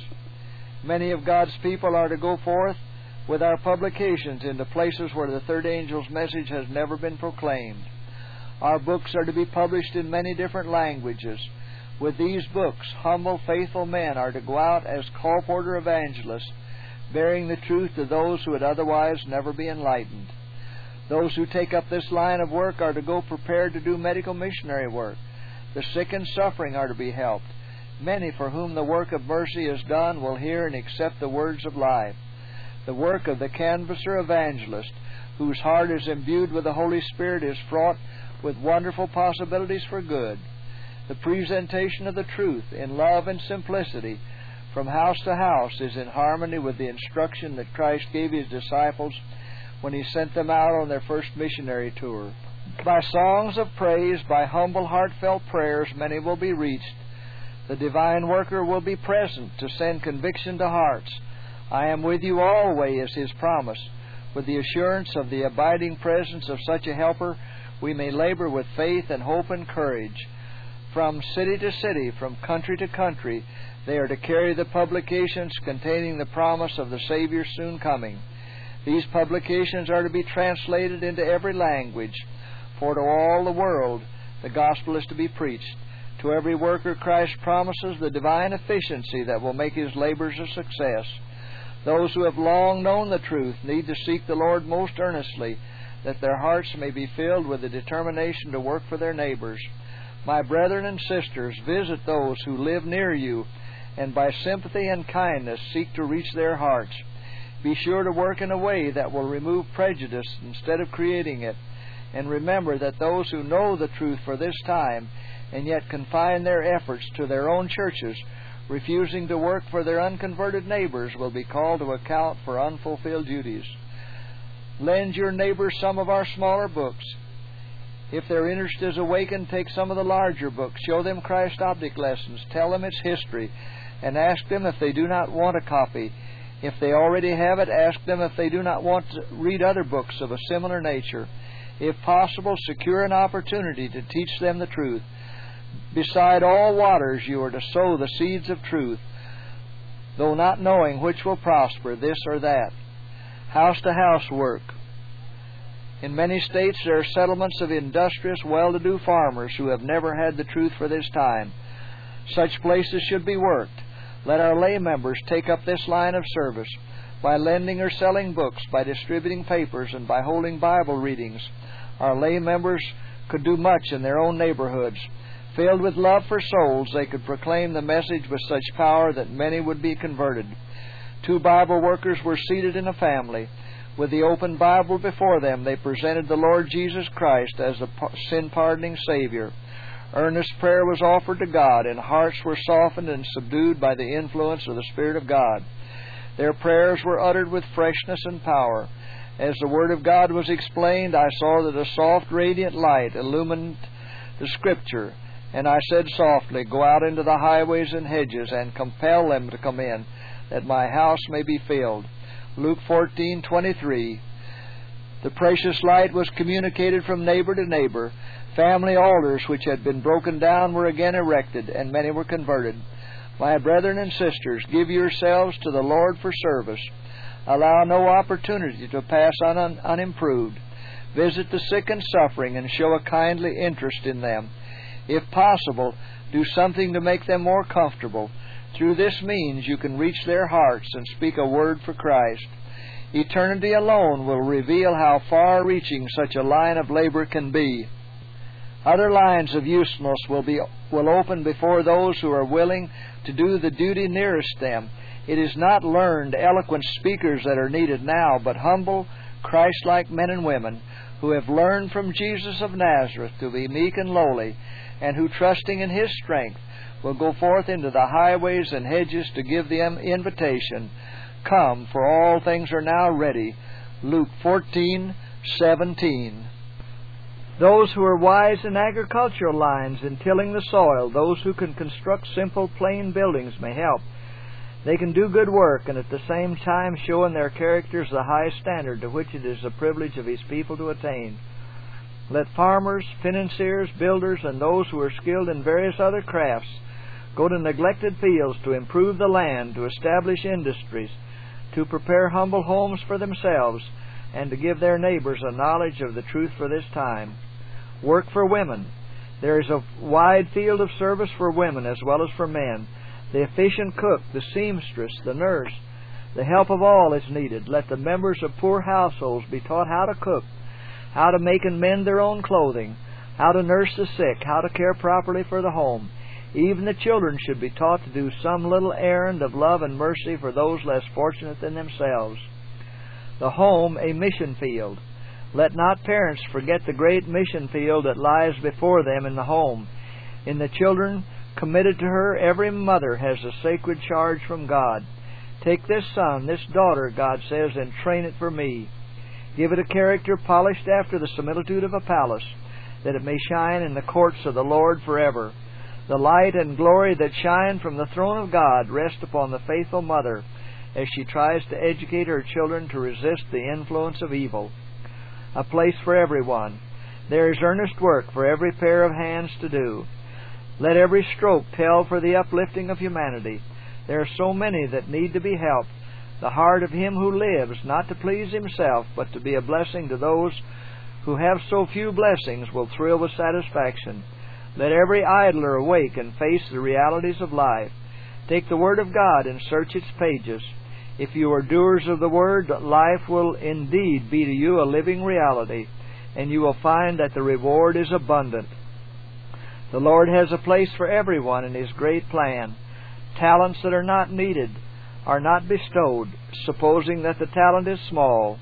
Speaker 1: Many of God's people are to go forth with our publications into places where the third angel's message has never been proclaimed. Our books are to be published in many different languages. With these books, humble, faithful men are to go out as colporteur evangelists, bearing the truth to those who would otherwise never be enlightened. Those who take up this line of work are to go prepared to do medical missionary work. The sick and suffering are to be helped. Many for whom the work of mercy is done will hear and accept the words of life. The work of the canvasser evangelist, whose heart is imbued with the Holy Spirit, is fraught with wonderful possibilities for good. The presentation of the truth in love and simplicity from house to house is in harmony with the instruction that Christ gave His disciples when He sent them out on their first missionary tour. By songs of praise, by humble, heartfelt prayers, many will be reached. The divine worker will be present to send conviction to hearts. I am with you always is His promise. With the assurance of the abiding presence of such a helper, we may labor with faith and hope and courage. From city to city, from country to country, they are to carry the publications containing the promise of the Savior soon coming. These publications are to be translated into every language, for to all the world the gospel is to be preached. To every worker Christ promises the divine efficiency that will make his labors a success. Those who have long known the truth need to seek the Lord most earnestly, that their hearts may be filled with the determination to work for their neighbors. My brethren and sisters, visit those who live near you, and by sympathy and kindness seek to reach their hearts. Be sure to work in a way that will remove prejudice instead of creating it. And remember that those who know the truth for this time, and yet confine their efforts to their own churches, refusing to work for their unconverted neighbors, will be called to account for unfulfilled duties. Lend your neighbors some of our smaller books. If their interest is awakened, take some of the larger books. Show them Christ Optic Lessons. Tell them its history, and ask them if they do not want a copy. If they already have it, ask them if they do not want to read other books of a similar nature. If possible, secure an opportunity to teach them the truth. Beside all waters, you are to sow the seeds of truth, though not knowing which will prosper, this or that. House-to-house work. In many states, there are settlements of industrious, well-to-do farmers who have never had the truth for this time. Such places should be worked. Let our lay members take up this line of service by lending or selling books, by distributing papers, and by holding Bible readings. Our lay members could do much in their own neighborhoods. Filled with love for souls, they could proclaim the message with such power that many would be converted. Two Bible workers were seated in a family. With the open Bible before them, they presented the Lord Jesus Christ as the sin-pardoning Savior. Earnest prayer was offered to God, and hearts were softened and subdued by the influence of the Spirit of God. Their prayers were uttered with freshness and power. As the Word of God was explained, I saw that a soft, radiant light illumined the Scripture, and I said softly, "Go out into the highways and hedges, and compel them to come in, that my house may be filled." Luke fourteen twenty-three. The precious light was communicated from neighbor to neighbor. Family altars which had been broken down were again erected, and many were converted. My brethren and sisters, give yourselves to the Lord for service. Allow no opportunity to pass un- un- unimproved. Visit the sick and suffering, and show a kindly interest in them. If possible, do something to make them more comfortable. Through this means you can reach their hearts and speak a word for Christ. Eternity alone will reveal how far-reaching such a line of labor can be. Other lines of usefulness will be will open before those who are willing to do the duty nearest them. It is not learned, eloquent speakers that are needed now, but humble, Christ-like men and women who have learned from Jesus of Nazareth to be meek and lowly, and who, trusting in His strength, will go forth into the highways and hedges to give the invitation, "Come, for all things are now ready." Luke fourteen seventeen. Those who are wise in agricultural lines, in tilling the soil, those who can construct simple, plain buildings may help. They can do good work, and at the same time show in their characters the high standard to which it is the privilege of His people to attain. Let farmers, financiers, builders, and those who are skilled in various other crafts go to neglected fields to improve the land, to establish industries, to prepare humble homes for themselves, and to give their neighbors a knowledge of the truth for this time. Work for women. There is a wide field of service for women as well as for men. The efficient cook, the seamstress, the nurse, the help of all is needed. Let the members of poor households be taught how to cook, how to make and mend their own clothing, how to nurse the sick, how to care properly for the home. Even the children should be taught to do some little errand of love and mercy for those less fortunate than themselves. The home, a mission field. Let not parents forget the great mission field that lies before them in the home. In the children committed to her, every mother has a sacred charge from God. "Take this son, this daughter," God says, "and train it for me. Give it a character polished after the similitude of a palace, that it may shine in the courts of the Lord forever." The light and glory that shine from the throne of God rest upon the faithful mother as she tries to educate her children to resist the influence of evil. A place for everyone. There is earnest work for every pair of hands to do. Let every stroke tell for the uplifting of humanity. There are so many that need to be helped. The heart of Him who lives, not to please Himself, but to be a blessing to those who have so few blessings, will thrill with satisfaction. Let every idler awake and face the realities of life. Take the Word of God and search its pages. If you are doers of the Word, life will indeed be to you a living reality, and you will find that the reward is abundant. The Lord has a place for everyone in His great plan. Talents that are not needed are not bestowed, supposing that the talent is small.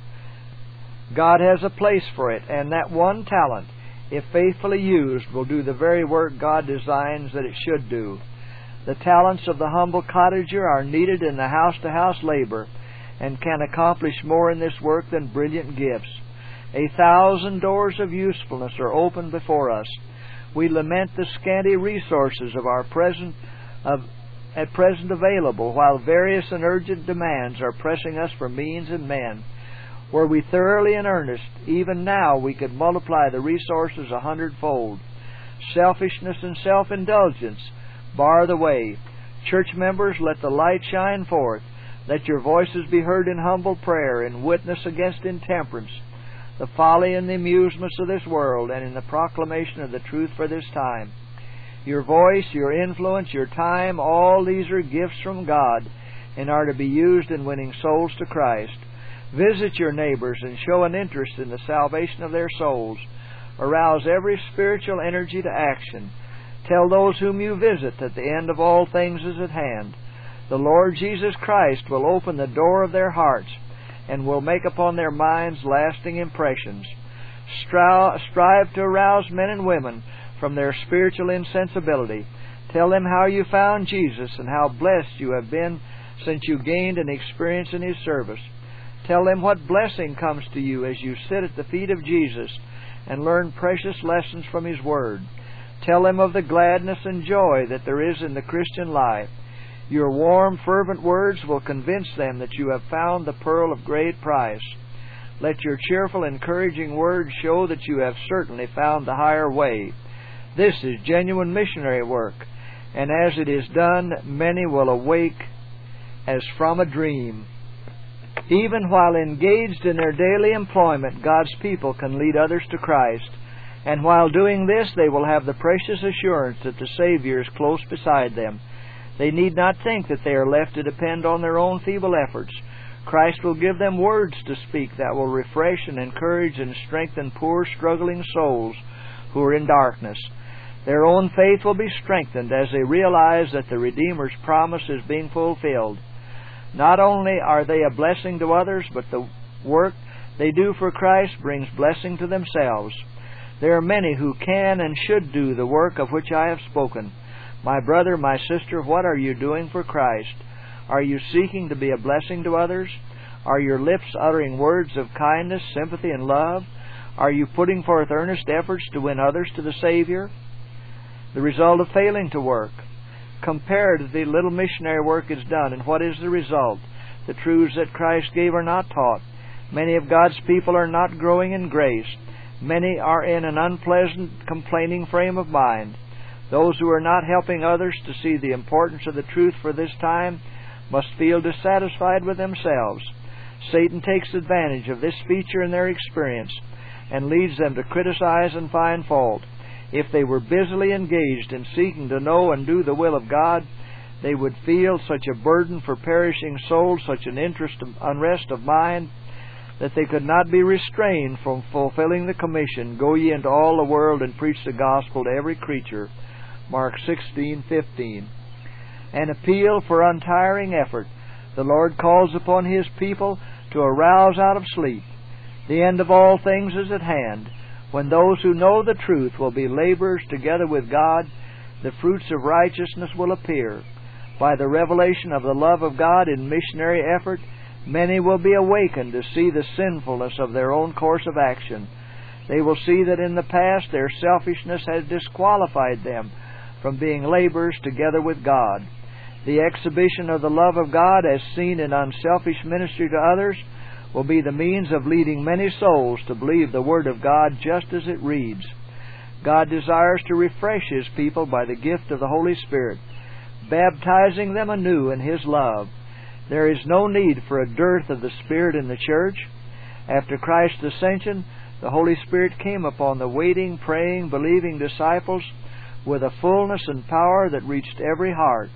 Speaker 1: God has a place for it, and that one talent, if faithfully used, will do the very work God designs that it should do. The talents of the humble cottager are needed in the house-to-house labor, and can accomplish more in this work than brilliant gifts. A thousand doors of usefulness are open before us. We lament the scanty resources of our present, of, at present available, while various and urgent demands are pressing us for means and men. Were we thoroughly in earnest, even now we could multiply the resources a hundredfold. Selfishness and self-indulgence bar the way. Church members, let the light shine forth. Let your voices be heard in humble prayer, in witness against intemperance, the folly and the amusements of this world, and in the proclamation of the truth for this time. Your voice, your influence, your time, all these are gifts from God, and are to be used in winning souls to Christ. Visit your neighbors and show an interest in the salvation of their souls. Arouse every spiritual energy to action. Tell those whom you visit that the end of all things is at hand. The Lord Jesus Christ will open the door of their hearts and will make upon their minds lasting impressions. Strive to arouse men and women from their spiritual insensibility. Tell them how you found Jesus and how blessed you have been since you gained an experience in His service. Tell them what blessing comes to you as you sit at the feet of Jesus and learn precious lessons from His Word. Tell them of the gladness and joy that there is in the Christian life. Your warm, fervent words will convince them that you have found the pearl of great price. Let your cheerful, encouraging words show that you have certainly found the higher way. This is genuine missionary work, and as it is done, many will awake as from a dream. Even while engaged in their daily employment, God's people can lead others to Christ, and while doing this, they will have the precious assurance that the Savior is close beside them. They need not think that they are left to depend on their own feeble efforts. Christ will give them words to speak that will refresh and encourage and strengthen poor, struggling souls who are in darkness. Their own faith will be strengthened as they realize that the Redeemer's promise is being fulfilled. Not only are they a blessing to others, but the work they do for Christ brings blessing to themselves. There are many who can and should do the work of which I have spoken. My brother, my sister, what are you doing for Christ? Are you seeking to be a blessing to others? Are your lips uttering words of kindness, sympathy, and love? Are you putting forth earnest efforts to win others to the Savior? The result of failing to work. Comparatively little missionary work is done, and what is the result? The truths that Christ gave are not taught. Many of God's people are not growing in grace. Many are in an unpleasant, complaining frame of mind. Those who are not helping others to see the importance of the truth for this time must feel dissatisfied with themselves. Satan takes advantage of this feature in their experience and leads them to criticize and find fault. If they were busily engaged in seeking to know and do the will of God, they would feel such a burden for perishing souls, such an interest of unrest of mind, that they could not be restrained from fulfilling the commission, "Go ye into all the world and preach the gospel to every creature." Mark sixteen fifteen. An appeal for untiring effort. The Lord calls upon His people to arouse out of sleep. The end of all things is at hand, when those who know the truth will be laborers together with God. The fruits of righteousness will appear. By the revelation of the love of God in missionary effort, many will be awakened to see the sinfulness of their own course of action. They will see that in the past their selfishness has disqualified them from being laborers together with God. The exhibition of the love of God as seen in unselfish ministry to others will be the means of leading many souls to believe the Word of God just as it reads. God desires to refresh His people by the gift of the Holy Spirit, baptizing them anew in His love. There is no need for a dearth of the Spirit in the church. After Christ's ascension, the Holy Spirit came upon the waiting, praying, believing disciples with a fullness and power that reached every heart.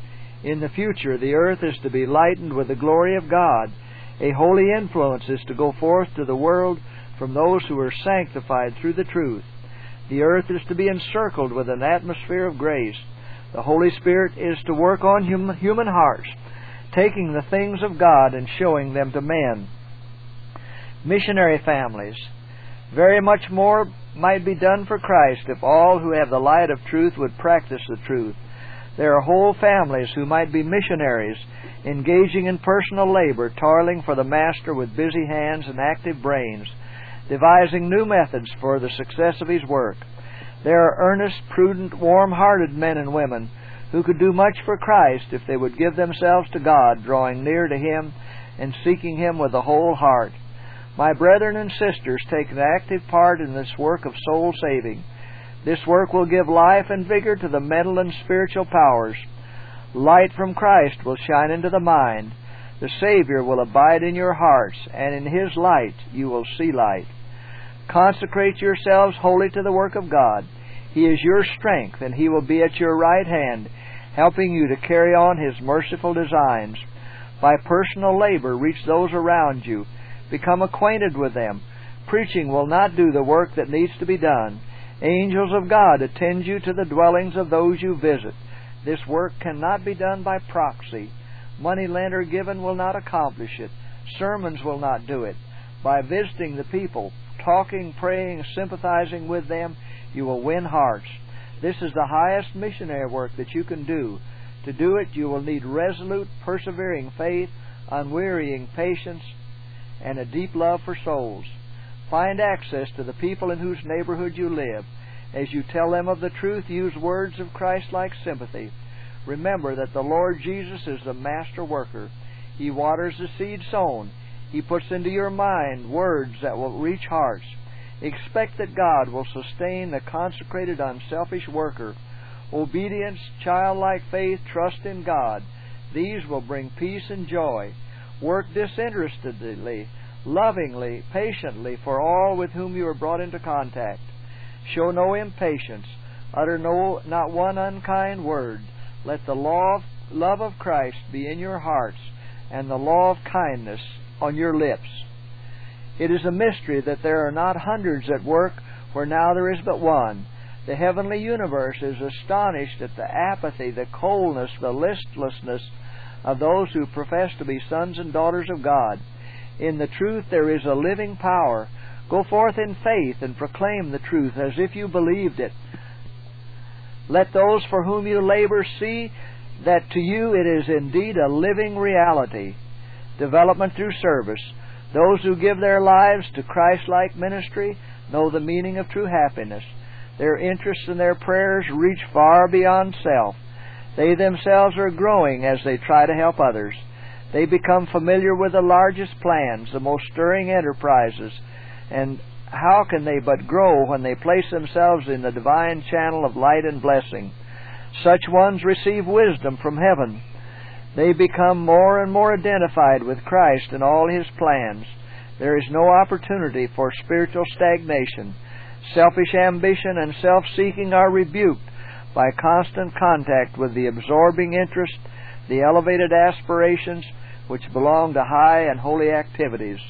Speaker 1: In the future, the earth is to be lightened with the glory of God. A holy influence is to go forth to the world from those who are sanctified through the truth. The earth is to be encircled with an atmosphere of grace. The Holy Spirit is to work on hum- human hearts, taking the things of God and showing them to men. Missionary families. Very much more might be done for Christ if all who have the light of truth would practice the truth. There are whole families who might be missionaries, engaging in personal labor, toiling for the Master with busy hands and active brains, devising new methods for the success of His work. There are earnest, prudent, warm-hearted men and women who could do much for Christ if they would give themselves to God, drawing near to Him and seeking Him with the whole heart. My brethren and sisters, take an active part in this work of soul saving. This work will give life and vigor to the mental and spiritual powers. Light from Christ will shine into the mind. The Savior will abide in your hearts, and in His light you will see light. Consecrate yourselves wholly to the work of God. He is your strength, and He will be at your right hand, helping you to carry on His merciful designs. By personal labor, reach those around you. Become acquainted with them. Preaching will not do the work that needs to be done. Angels of God attend you to the dwellings of those you visit. This work cannot be done by proxy. Money lent or given will not accomplish it. Sermons will not do it. By visiting the people, talking, praying, sympathizing with them, you will win hearts. This is the highest missionary work that you can do. To do it, you will need resolute, persevering faith, unwearying patience, and a deep love for souls. Find access to the people in whose neighborhood you live. As you tell them of the truth, use words of Christ-like sympathy. Remember that the Lord Jesus is the master worker. He waters the seed sown. He puts into your mind words that will reach hearts. Expect that God will sustain the consecrated, unselfish worker. Obedience, childlike faith, trust in God. These will bring peace and joy. Work disinterestedly, lovingly, patiently for all with whom you are brought into contact. Show no impatience. Utter no, not one unkind word. Let the law of, love of Christ be in your hearts, and the law of kindness on your lips. It is a mystery that there are not hundreds at work where now there is but one. The heavenly universe is astonished at the apathy, the coldness, the listlessness of those who profess to be sons and daughters of God. In the truth there is a living power. Go forth in faith and proclaim the truth as if you believed it. Let those for whom you labor see that to you it is indeed a living reality. Development through service. Those who give their lives to Christ-like ministry know the meaning of true happiness. Their interests and their prayers reach far beyond self. They themselves are growing as they try to help others. They become familiar with the largest plans, the most stirring enterprises, and how can they but grow when they place themselves in the divine channel of light and blessing? Such ones receive wisdom from heaven. They become more and more identified with Christ and all His plans. There is no opportunity for spiritual stagnation. Selfish ambition and self-seeking are rebuked by constant contact with the absorbing interest, the elevated aspirations which belong to high and holy activities.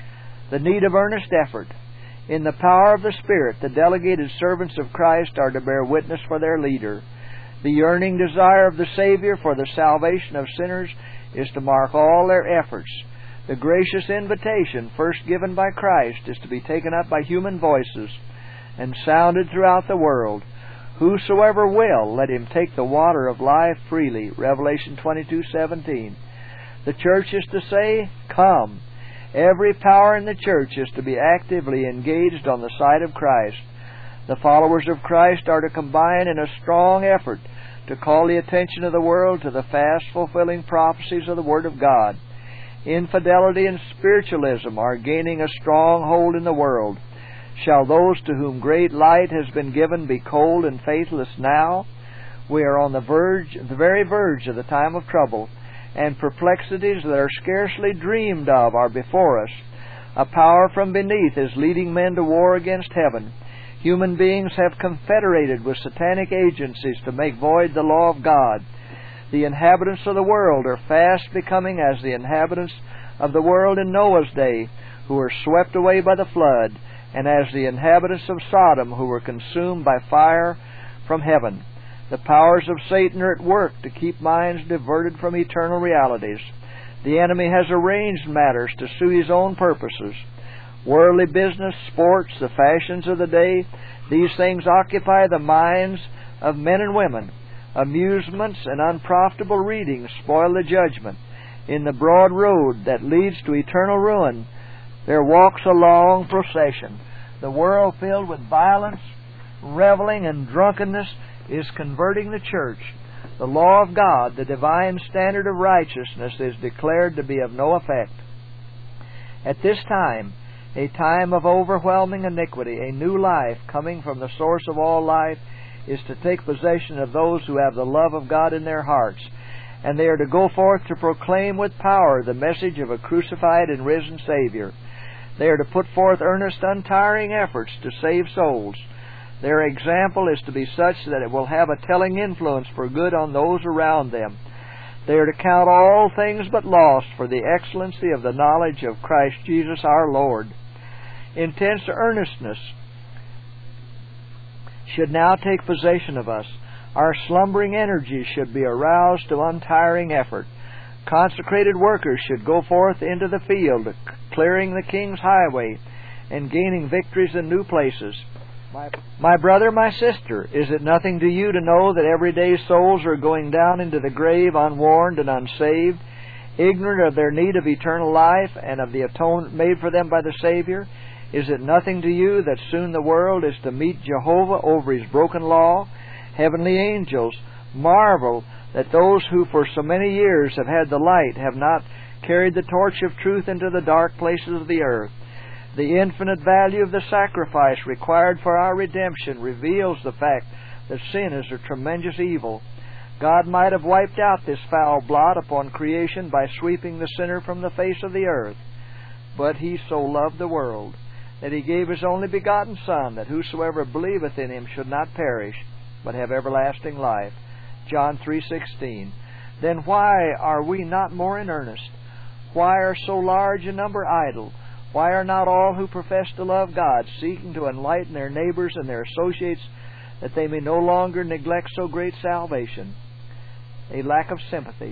Speaker 1: The need of earnest effort. In the power of the Spirit, the delegated servants of Christ are to bear witness for their leader. The yearning desire of the Savior for the salvation of sinners is to mark all their efforts. The gracious invitation first given by Christ is to be taken up by human voices and sounded throughout the world. Whosoever will, let him take the water of life freely. Revelation twenty-two seventeen. The church is to say, "Come." Every power in the church is to be actively engaged on the side of Christ. The followers of Christ are to combine in a strong effort to call the attention of the world to the fast-fulfilling prophecies of the Word of God. Infidelity and spiritualism are gaining a strong hold in the world. Shall those to whom great light has been given be cold and faithless now? We are on the verge, the very verge of the time of trouble, and perplexities that are scarcely dreamed of are before us. A power from beneath is leading men to war against heaven. Human beings have confederated with satanic agencies to make void the law of God. The inhabitants of the world are fast becoming as the inhabitants of the world in Noah's day, who were swept away by the flood, and as the inhabitants of Sodom, who were consumed by fire from heaven. The powers of Satan are at work to keep minds diverted from eternal realities. The enemy has arranged matters to suit his own purposes. Worldly business, sports, the fashions of the day, these things occupy the minds of men and women. Amusements and unprofitable reading spoil the judgment. In the broad road that leads to eternal ruin, there walks a long procession. The world filled with violence, reveling, and drunkenness is converting the church. The law of God, the divine standard of righteousness, is declared to be of no effect. At this time, a time of overwhelming iniquity, a new life coming from the source of all life is to take possession of those who have the love of God in their hearts, and they are to go forth to proclaim with power the message of a crucified and risen Savior. They are to put forth earnest, untiring efforts to save souls. Their example is to be such that it will have a telling influence for good on those around them. They are to count all things but lost for the excellency of the knowledge of Christ Jesus our Lord. Intense earnestness should now take possession of us. Our slumbering energies should be aroused to untiring effort. Consecrated workers should go forth into the field, clearing the King's highway and gaining victories in new places. My, my brother, my sister, is it nothing to you to know that every day souls are going down into the grave unwarned and unsaved, ignorant of their need of eternal life and of the atonement made for them by the Savior? Is it nothing to you that soon the world is to meet Jehovah over His broken law? Heavenly angels marvel that those who for so many years have had the light have not carried the torch of truth into the dark places of the earth. The infinite value of the sacrifice required for our redemption reveals the fact that sin is a tremendous evil. God might have wiped out this foul blot upon creation by sweeping the sinner from the face of the earth. But He so loved the world that He gave His only begotten Son, that whosoever believeth in Him should not perish, but have everlasting life. John three sixteen. Then why are we not more in earnest? Why are so large a number idle? Why are not all who profess to love God seeking to enlighten their neighbors and their associates that they may no longer neglect so great salvation? A lack of sympathy.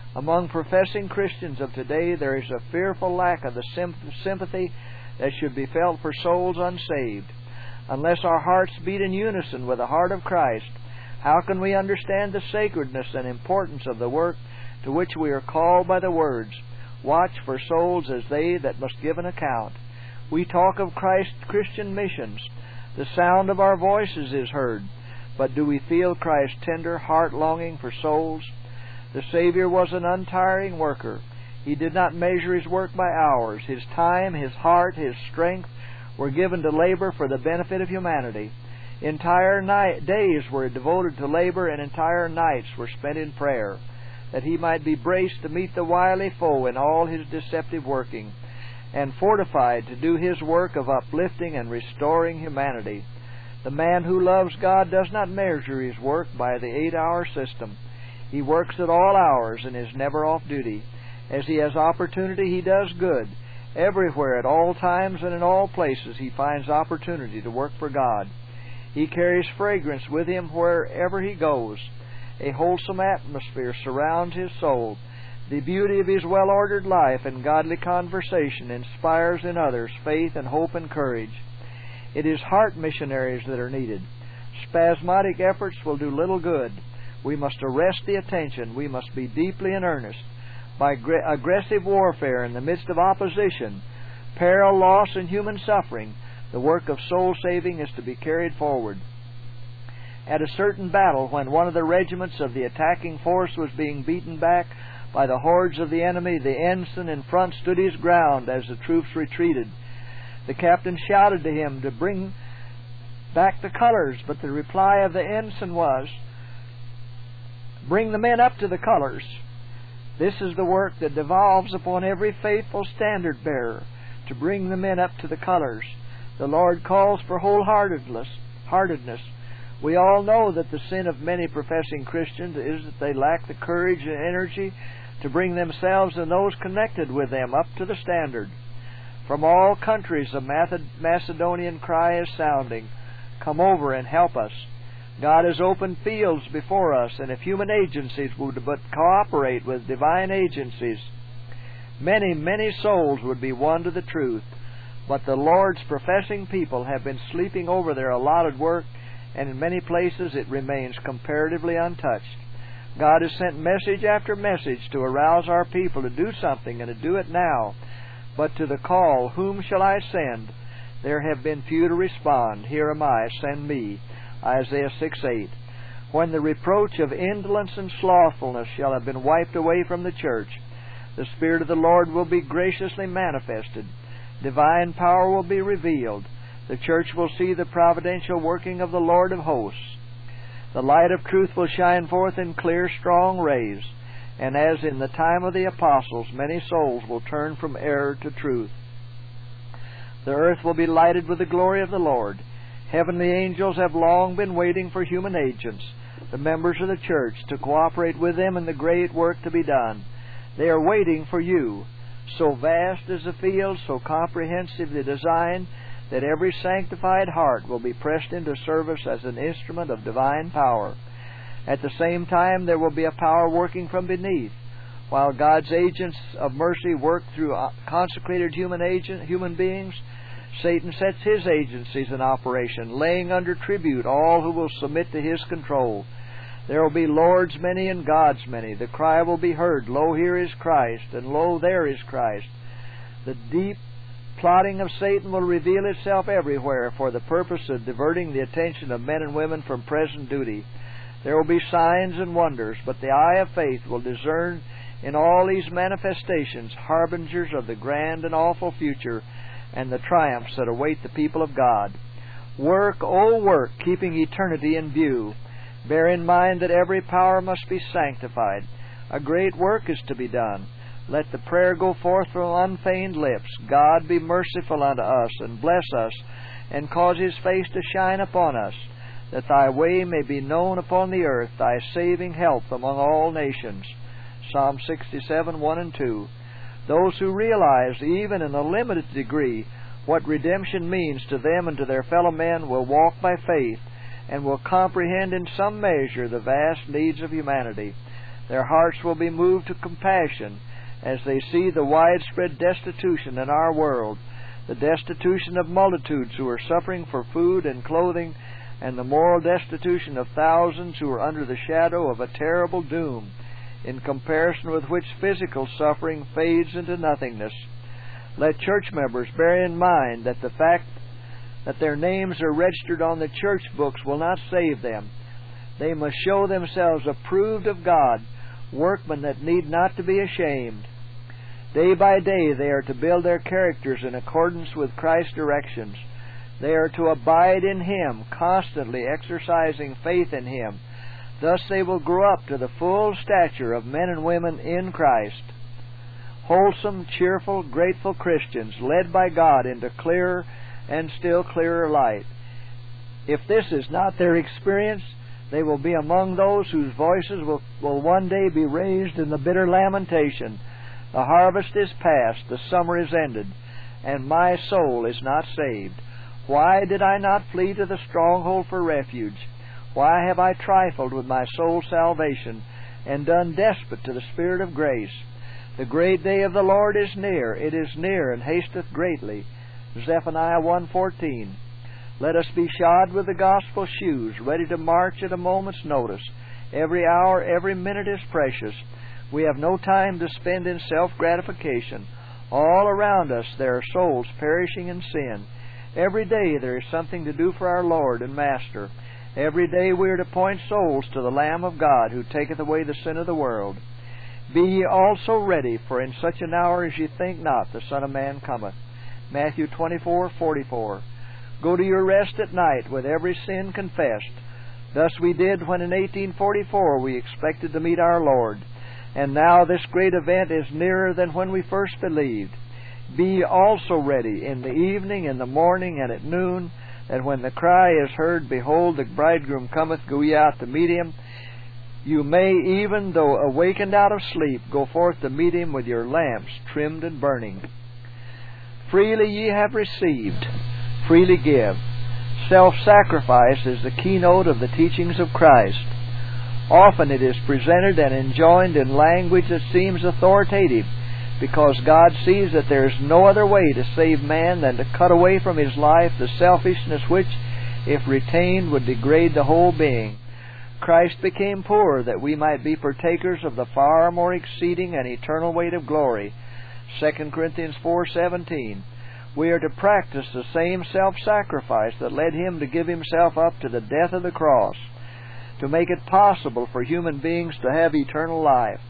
Speaker 1: Among professing Christians of today, there is a fearful lack of the sympathy that should be felt for souls unsaved. Unless our hearts beat in unison with the heart of Christ, how can we understand the sacredness and importance of the work to which we are called by the words, "Watch for souls as they that must give an account"? We talk of Christ's Christian missions. The sound of our voices is heard, but do we feel Christ's tender heart longing for souls? The Savior was an untiring worker. He did not measure His work by hours. His time, His heart, His strength were given to labor for the benefit of humanity. Entire night, days were devoted to labor, and entire nights were spent in prayer, that He might be braced to meet the wily foe in all his deceptive working, and fortified to do His work of uplifting and restoring humanity. The man who loves God does not measure his work by the eight-hour system. He works at all hours and is never off duty. As he has opportunity, he does good. Everywhere, at all times, and in all places, he finds opportunity to work for God. He carries fragrance with him wherever he goes. A wholesome atmosphere surrounds his soul. The beauty of his well-ordered life and godly conversation inspires in others faith and hope and courage. It is heart missionaries that are needed. Spasmodic efforts will do little good. We must arrest the attention. We must be deeply in earnest. By aggressive warfare in the midst of opposition, peril, loss, and human suffering, the work of soul-saving is to be carried forward. At a certain battle, when one of the regiments of the attacking force was being beaten back by the hordes of the enemy, the ensign in front stood his ground as the troops retreated. The captain shouted to him to bring back the colors, but the reply of the ensign was, "Bring the men up to the colors." This is the work that devolves upon every faithful standard-bearer, to bring the men up to the colors. The Lord calls for wholeheartedness. Heartedness. We all know that the sin of many professing Christians is that they lack the courage and energy to bring themselves and those connected with them up to the standard. From all countries a Macedonian cry is sounding, "Come over and help us." God has opened fields before us, and if human agencies would but cooperate with divine agencies, many, many souls would be won to the truth. But the Lord's professing people have been sleeping over their allotted work, and in many places it remains comparatively untouched. God has sent message after message to arouse our people to do something, and to do it now. But to the call, "Whom shall I send?" there have been few to respond. "Here am I, send me." Isaiah six eight. When the reproach of indolence and slothfulness shall have been wiped away from the church, the Spirit of the Lord will be graciously manifested. Divine power will be revealed. The church will see the providential working of the Lord of hosts. The light of truth will shine forth in clear, strong rays, and as in the time of the apostles, many souls will turn from error to truth. The earth will be lighted with the glory of the Lord. Heavenly angels have long been waiting for human agents, the members of the church, to cooperate with them in the great work to be done. They are waiting for you. So vast is the field, so comprehensive the design, that every sanctified heart will be pressed into service as an instrument of divine power. At the same time, there will be a power working from beneath. While God's agents of mercy work through consecrated human agent, human beings, Satan sets his agencies in operation, laying under tribute all who will submit to his control. There will be lords many and gods many. The cry will be heard, "Lo, here is Christ," and "Lo, there is Christ." The deep plotting of Satan will reveal itself everywhere for the purpose of diverting the attention of men and women from present duty. There will be signs and wonders, but the eye of faith will discern in all these manifestations harbingers of the grand and awful future and the triumphs that await the people of God. Work, oh work, keeping eternity in view. Bear in mind that every power must be sanctified. A great work is to be done. Let the prayer go forth from unfeigned lips. God, be merciful unto us, and bless us, and cause His face to shine upon us, that Thy way may be known upon the earth, Thy saving health among all nations. Psalm sixty-seven, one and two. Those who realize, even in a limited degree, what redemption means to them and to their fellow men will walk by faith and will comprehend in some measure the vast needs of humanity. Their hearts will be moved to compassion as they see the widespread destitution in our world, the destitution of multitudes who are suffering for food and clothing, and the moral destitution of thousands who are under the shadow of a terrible doom, in comparison with which physical suffering fades into nothingness. Let church members bear in mind that the fact that their names are registered on the church books will not save them. They must show themselves approved of God, workmen that need not to be ashamed. Day by day they are to build their characters in accordance with Christ's directions. They are to abide in Him, constantly exercising faith in Him. Thus they will grow up to the full stature of men and women in Christ. Wholesome, cheerful, grateful Christians, led by God into clearer and still clearer light. If this is not their experience, they will be among those whose voices will, will one day be raised in the bitter lamentation. The harvest is past, the summer is ended, and my soul is not saved. Why did I not flee to the stronghold for refuge? Why have I trifled with my soul's salvation, and done despite to the Spirit of grace? The great day of the Lord is near. It is near, and hasteth greatly. Zephaniah one fourteen. Let us be shod with the gospel shoes, ready to march at a moment's notice. Every hour, every minute is precious. We have no time to spend in self-gratification. All around us there are souls perishing in sin. Every day there is something to do for our Lord and Master. Every day we are to point souls to the Lamb of God, who taketh away the sin of the world. Be ye also ready, for in such an hour as ye think not, the Son of Man cometh. Matthew twenty-four forty-four. Go to your rest at night with every sin confessed. Thus we did when in eighteen forty-four we expected to meet our Lord. And now this great event is nearer than when we first believed. Be ye also ready in the evening, in the morning, and at noon, that when the cry is heard, Behold, the bridegroom cometh, go ye out to meet him. You may, even though awakened out of sleep, go forth to meet him with your lamps trimmed and burning. Freely ye have received, freely give. Self-sacrifice is the keynote of the teachings of Christ. Often it is presented and enjoined in language that seems authoritative, because God sees that there is no other way to save man than to cut away from his life the selfishness which, if retained, would degrade the whole being. Christ became poor that we might be partakers of the far more exceeding and eternal weight of glory. Second Corinthians four seventeen. We are to practice the same self-sacrifice that led Him to give Himself up to the death of the cross, to make it possible for human beings to have eternal life.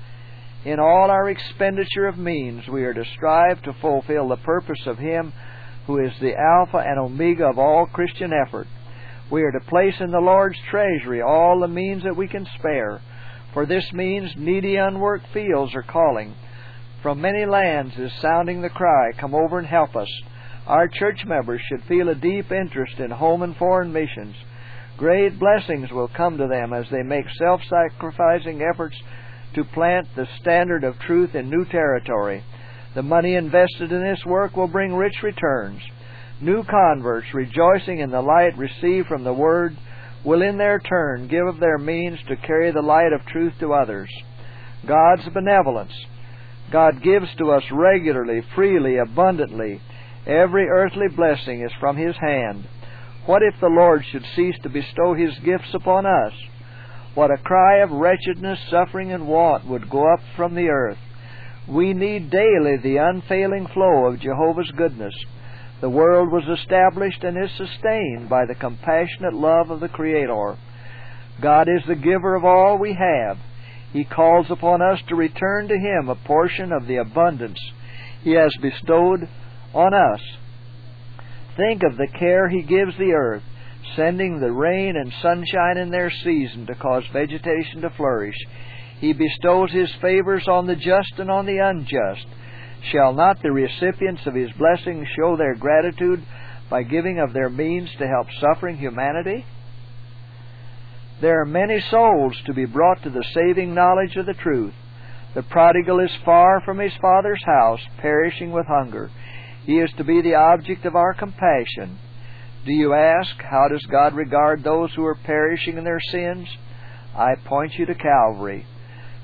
Speaker 1: In all our expenditure of means, we are to strive to fulfill the purpose of Him who is the Alpha and Omega of all Christian effort. We are to place in the Lord's treasury all the means that we can spare. For this means needy unworked fields are calling. From many lands is sounding the cry, Come over and help us. Our church members should feel a deep interest in home and foreign missions. Great blessings will come to them as they make self-sacrificing efforts to plant the standard of truth in new territory. The money invested in this work will bring rich returns. New converts, rejoicing in the light received from the Word, will in their turn give of their means to carry the light of truth to others. God's benevolence. God gives to us regularly, freely, abundantly. Every earthly blessing is from His hand. What if the Lord should cease to bestow His gifts upon us? What a cry of wretchedness, suffering, and want would go up from the earth. We need daily the unfailing flow of Jehovah's goodness. The world was established and is sustained by the compassionate love of the Creator. God is the giver of all we have. He calls upon us to return to Him a portion of the abundance He has bestowed on us. Think of the care He gives the earth, sending the rain and sunshine in their season to cause vegetation to flourish. He bestows His favors on the just and on the unjust. Shall not the recipients of His blessings show their gratitude by giving of their means to help suffering humanity? There are many souls to be brought to the saving knowledge of the truth. The prodigal is far from his father's house, perishing with hunger. He is to be the object of our compassion. Do you ask, how does God regard those who are perishing in their sins? I point you to Calvary.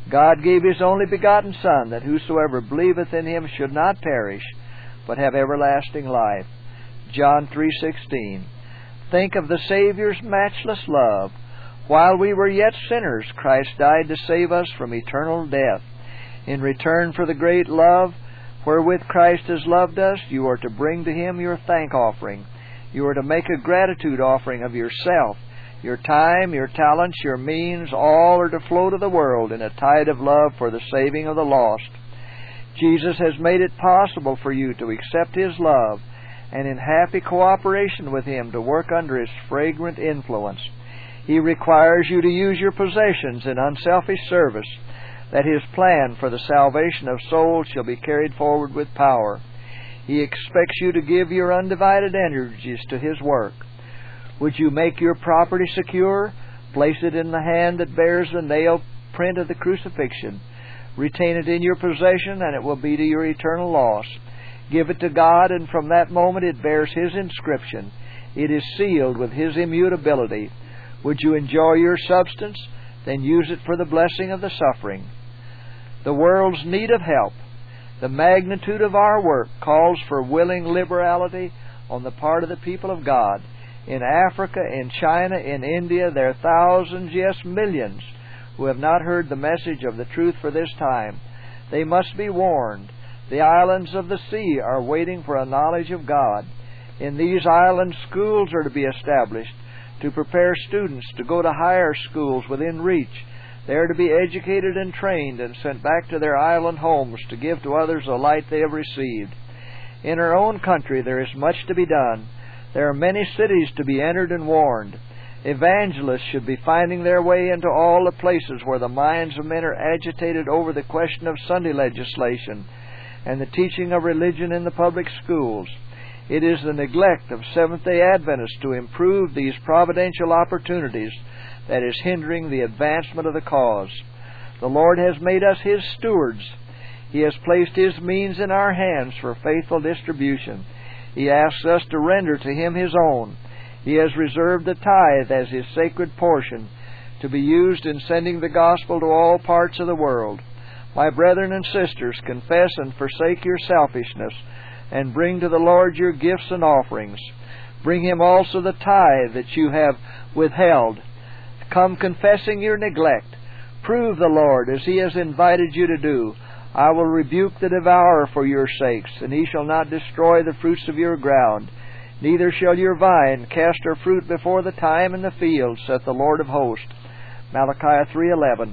Speaker 2: God gave His only begotten Son, that whosoever believeth in Him should not perish, but have everlasting life. John three sixteen. Think of the Savior's matchless love. While we were yet sinners, Christ died to save us from eternal death. In return for the great love wherewith Christ has loved us, you are to bring to Him your thank offering. You are to make a gratitude offering of yourself. Your time, your talents, your means, all are to flow to the world in a tide of love for the saving of the lost. Jesus has made it possible for you to accept His love and in happy cooperation with Him to work under His fragrant influence. He requires you to use your possessions in unselfish service, that His plan for the salvation of souls shall be carried forward with power. He expects you to give your undivided energies to His work. Would you make your property secure? Place it in the hand that bears the nail print of the crucifixion. Retain it in your possession, and it will be to your eternal loss. Give it to God, and from that moment it bears His inscription. It is sealed with His immutability. Would you enjoy your substance? Then use it for the blessing of the suffering. The world's need of help. The magnitude of our work calls for willing liberality on the part of the people of God. In Africa, in China, in India, there are thousands, yes, millions, who have not heard the message of the truth for this time. They must be warned. The islands of the sea are waiting for a knowledge of God. In these islands, schools are to be established to prepare students to go to higher schools within reach. They are to be educated and trained and sent back to their island homes to give to others the light they have received. In our own country there is much to be done. There are many cities to be entered and warned. Evangelists should be finding their way into all the places where the minds of men are agitated over the question of Sunday legislation and the teaching of religion in the public schools. It is the neglect of Seventh-day Adventists to improve these providential opportunities that is hindering the advancement of the cause. The Lord has made us His stewards. He has placed His means in our hands for faithful distribution. He asks us to render to Him His own. He has reserved the tithe as His sacred portion to be used in sending the gospel to all parts of the world. My brethren and sisters, confess and forsake your selfishness, and bring to the Lord your gifts and offerings. Bring Him also the tithe that you have withheld. Come confessing your neglect. Prove the Lord as He has invited you to do. I will rebuke the devourer for your sakes, and he shall not destroy the fruits of your ground. Neither shall your vine cast her fruit before the time in the field, saith the Lord of hosts. Malachi three eleven.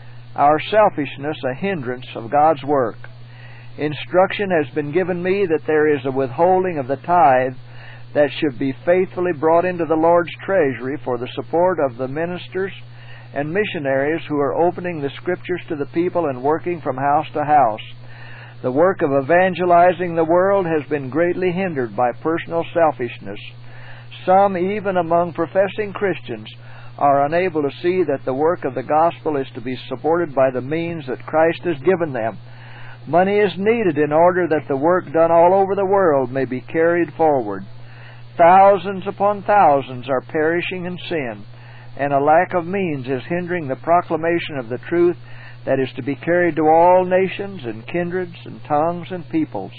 Speaker 2: Our selfishness a hindrance of God's work. Instruction has been given me that there is a withholding of the tithe that should be faithfully brought into the Lord's treasury for the support of the ministers and missionaries who are opening the Scriptures to the people and working from house to house. The work of evangelizing the world has been greatly hindered by personal selfishness. Some, even among professing Christians, are unable to see that the work of the gospel is to be supported by the means that Christ has given them. Money is needed in order that the work done all over the world may be carried forward. Thousands upon thousands are perishing in sin, and a lack of means is hindering the proclamation of the truth that is to be carried to all nations and kindreds and tongues and peoples.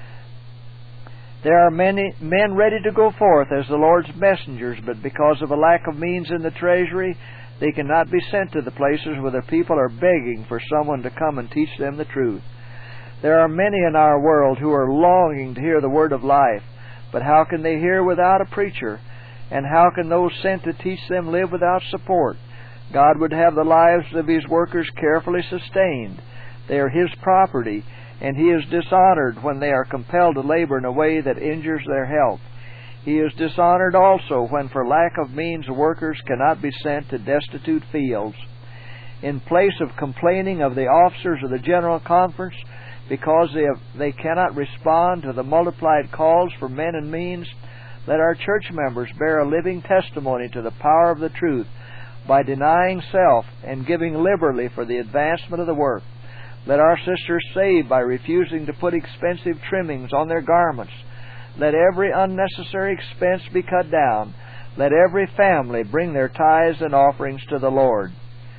Speaker 2: There are many men ready to go forth as the Lord's messengers, but because of a lack of means in the treasury, they cannot be sent to the places where the people are begging for someone to come and teach them the truth. There are many in our world who are longing to hear the word of life, but how can they hear without a preacher? And how can those sent to teach them live without support? God would have the lives of His workers carefully sustained. They are His property, and He is dishonored when they are compelled to labor in a way that injures their health. He is dishonored also when for lack of means workers cannot be sent to destitute fields. In place of complaining of the officers of the General Conference because they, have, they cannot respond to the multiplied calls for men and means, let our church members bear a living testimony to the power of the truth by denying self and giving liberally for the advancement of the work. Let our sisters save by refusing to put expensive trimmings on their garments. Let every unnecessary expense be cut down. Let every family bring their tithes and offerings to the Lord.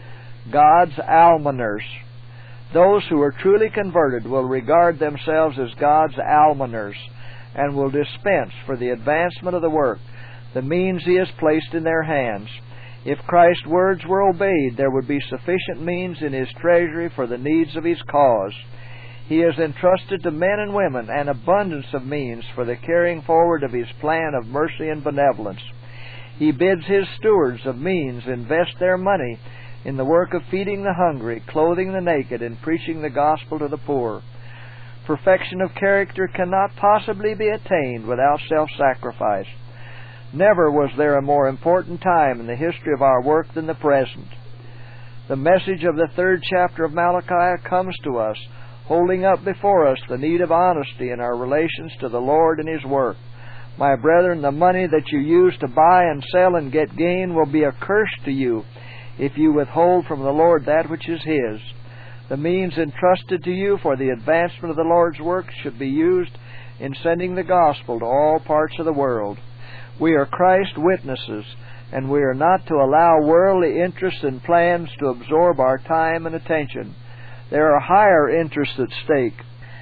Speaker 2: God's almoners. Those who are truly converted will regard themselves as God's almoners and will dispense for the advancement of the work the means He has placed in their hands. If Christ's words were obeyed, there would be sufficient means in His treasury for the needs of His cause. He has entrusted to men and women an abundance of means for the carrying forward of His plan of mercy and benevolence. He bids His stewards of means invest their money in the work of feeding the hungry, clothing the naked, and preaching the gospel to the poor. Perfection of character cannot possibly be attained without self-sacrifice. Never was there a more important time in the history of our work than the present. The message of the third chapter of Malachi comes to us, holding up before us the need of honesty in our relations to the Lord and His work. My brethren, the money that you use to buy and sell and get gain will be a curse to you if you withhold from the Lord that which is His. The means entrusted to you for the advancement of the Lord's work should be used in sending the gospel to all parts of the world. We are Christ's witnesses, and we are not to allow worldly interests and plans to absorb our time and attention. There are higher interests at stake.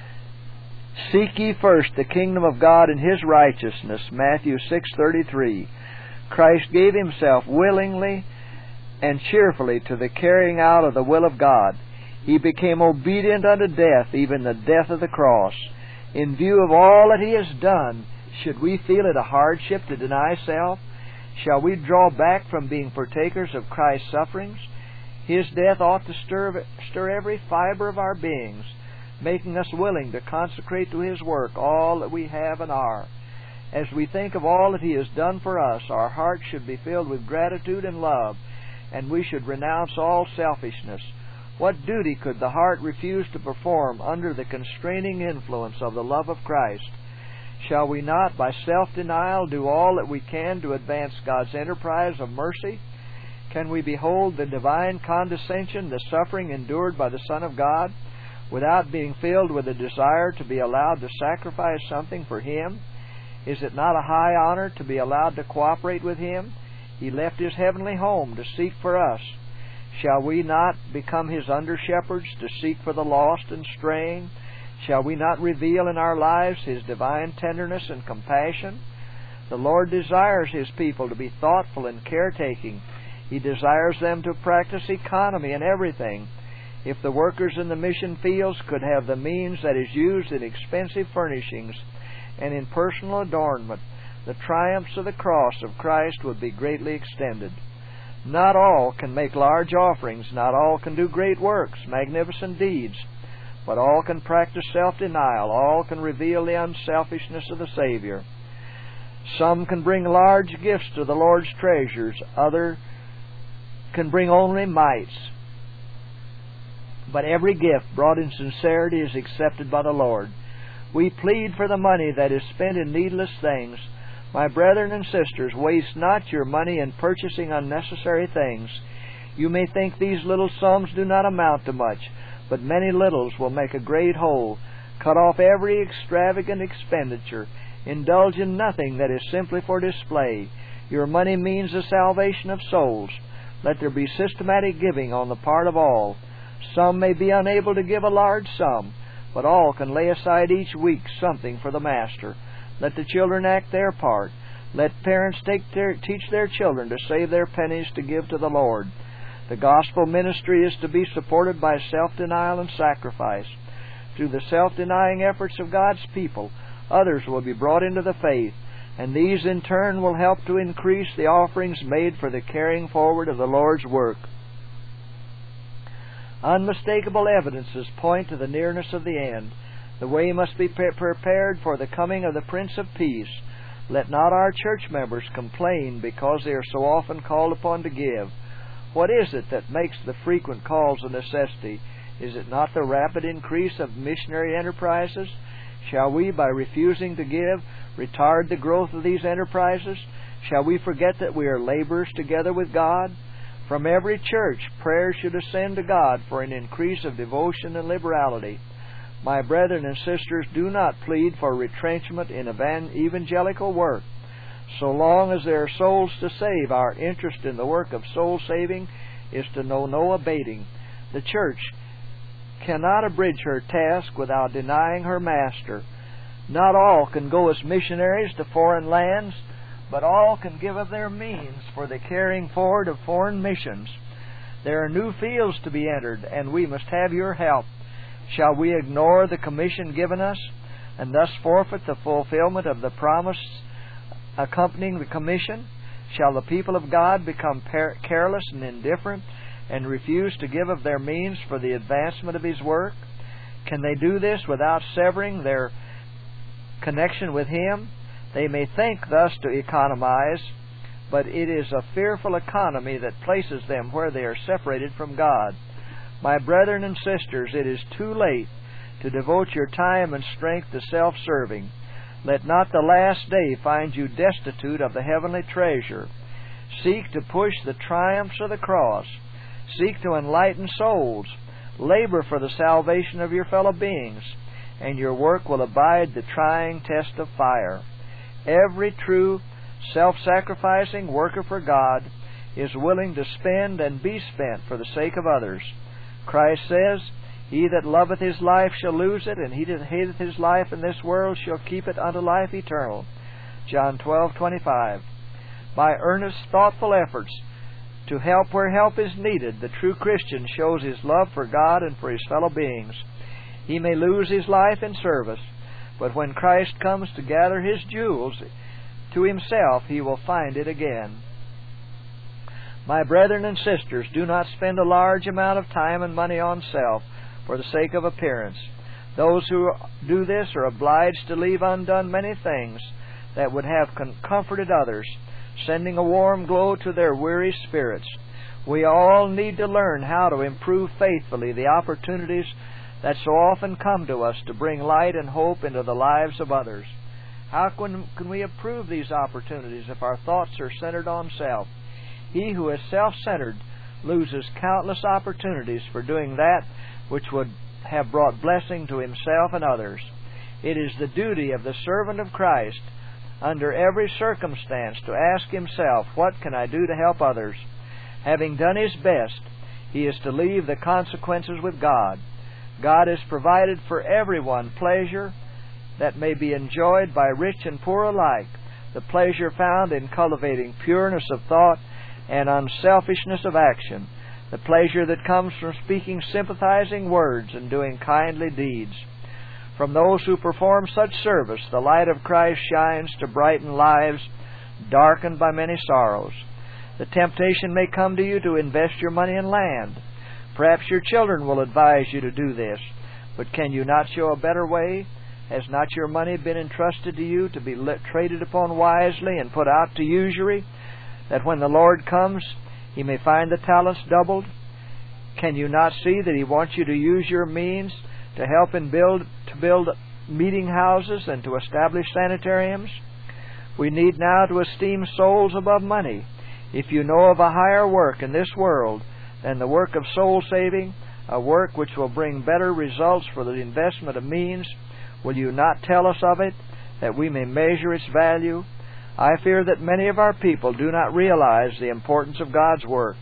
Speaker 2: Seek ye first the kingdom of God and His righteousness, Matthew six thirty-three. Christ gave Himself willingly and cheerfully to the carrying out of the will of God. He became obedient unto death, even the death of the cross. In view of all that He has done, should we feel it a hardship to deny self? Shall we draw back from being partakers of Christ's sufferings? His death ought to stir, stir every fiber of our beings, making us willing to consecrate to His work all that we have and are. As we think of all that He has done for us, our hearts should be filled with gratitude and love, and we should renounce all selfishness. What duty could the heart refuse to perform under the constraining influence of the love of Christ? Shall we not, by self-denial, do all that we can to advance God's enterprise of mercy? Can we behold the divine condescension, the suffering endured by the Son of God, without being filled with a desire to be allowed to sacrifice something for Him? Is it not a high honor to be allowed to cooperate with Him? He left His heavenly home to seek for us. Shall we not become His under-shepherds to seek for the lost and straying? Shall we not reveal in our lives His divine tenderness and compassion? The Lord desires His people to be thoughtful and caretaking. He desires them to practice economy in everything. If the workers in the mission fields could have the means that is used in expensive furnishings and in personal adornment, the triumphs of the cross of Christ would be greatly extended. Not all can make large offerings, not all can do great works, magnificent deeds, but all can practice self-denial, all can reveal the unselfishness of the Savior. Some can bring large gifts to the Lord's treasures, others can bring only mites. But every gift brought in sincerity is accepted by the Lord. We plead for the money that is spent in needless things. My brethren and sisters, waste not your money in purchasing unnecessary things. You may think these little sums do not amount to much, but many littles will make a great whole. Cut off every extravagant expenditure. Indulge in nothing that is simply for display. Your money means the salvation of souls. Let there be systematic giving on the part of all. Some may be unable to give a large sum, but all can lay aside each week something for the Master. Let the children act their part. Let parents take their, teach their children to save their pennies to give to the Lord. The gospel ministry is to be supported by self-denial and sacrifice. Through the self-denying efforts of God's people, others will be brought into the faith, and these in turn will help to increase the offerings made for the carrying forward of the Lord's work. Unmistakable evidences point to the nearness of the end. The way must be pre- prepared for the coming of the Prince of Peace. Let not our church members complain because they are so often called upon to give. What is it that makes the frequent calls a necessity? Is it not the rapid increase of missionary enterprises? Shall we, by refusing to give, retard the growth of these enterprises? Shall we forget that we are laborers together with God? From every church, prayer should ascend to God for an increase of devotion and liberality. My brethren and sisters, do not plead for retrenchment in evangelical work. So long as there are souls to save, our interest in the work of soul saving is to know no abating. The church cannot abridge her task without denying her master. Not all can go as missionaries to foreign lands, but all can give of their means for the carrying forward of foreign missions. There are new fields to be entered, and we must have your help. Shall we ignore the commission given us, and thus forfeit the fulfillment of the promise accompanying the commission? Shall the people of God become par- careless and indifferent, and refuse to give of their means for the advancement of His work? Can they do this without severing their connection with Him? They may think thus to economize, but it is a fearful economy that places them where they are separated from God. My brethren and sisters, it is too late to devote your time and strength to self-serving. Let not the last day find you destitute of the heavenly treasure. Seek to push the triumphs of the cross. Seek to enlighten souls. Labor for the salvation of your fellow beings, and your work will abide the trying test of fire. Every true, self-sacrificing worker for God is willing to spend and be spent for the sake of others. Christ says, He that loveth his life shall lose it, and he that hateth his life in this world shall keep it unto life eternal. John twelve twenty-five. By earnest, thoughtful efforts to help where help is needed, the true Christian shows his love for God and for his fellow beings. He may lose his life in service, but when Christ comes to gather His jewels to Himself, He will find it again. My brethren and sisters, do not spend a large amount of time and money on self for the sake of appearance. Those who do this are obliged to leave undone many things that would have comforted others, sending a warm glow to their weary spirits. We all need to learn how to improve faithfully the opportunities that so often come to us to bring light and hope into the lives of others. How can, can we improve these opportunities if our thoughts are centered on self? He who is self-centered loses countless opportunities for doing that which would have brought blessing to himself and others. It is the duty of the servant of Christ, under every circumstance, to ask himself, what can I do to help others? Having done his best, he is to leave the consequences with God. God has provided for everyone pleasure that may be enjoyed by rich and poor alike, the pleasure found in cultivating pureness of thought and unselfishness of action, the pleasure that comes from speaking sympathizing words and doing kindly deeds. From those who perform such service, the light of Christ shines to brighten lives darkened by many sorrows. The temptation may come to you to invest your money in land. Perhaps your children will advise you to do this, but can you not show a better way? Has not your money been entrusted to you to be traded upon wisely and put out to usury, that when the Lord comes, He may find the talents doubled? Can you not see that He wants you to use your means to help and build to build meeting houses and to establish sanitariums? We need now to esteem souls above money. If you know of a higher work in this world than the work of soul saving, a work which will bring better results for the investment of means, will you not tell us of it, that we may measure its value? I fear that many of our people do not realize the importance of God's work.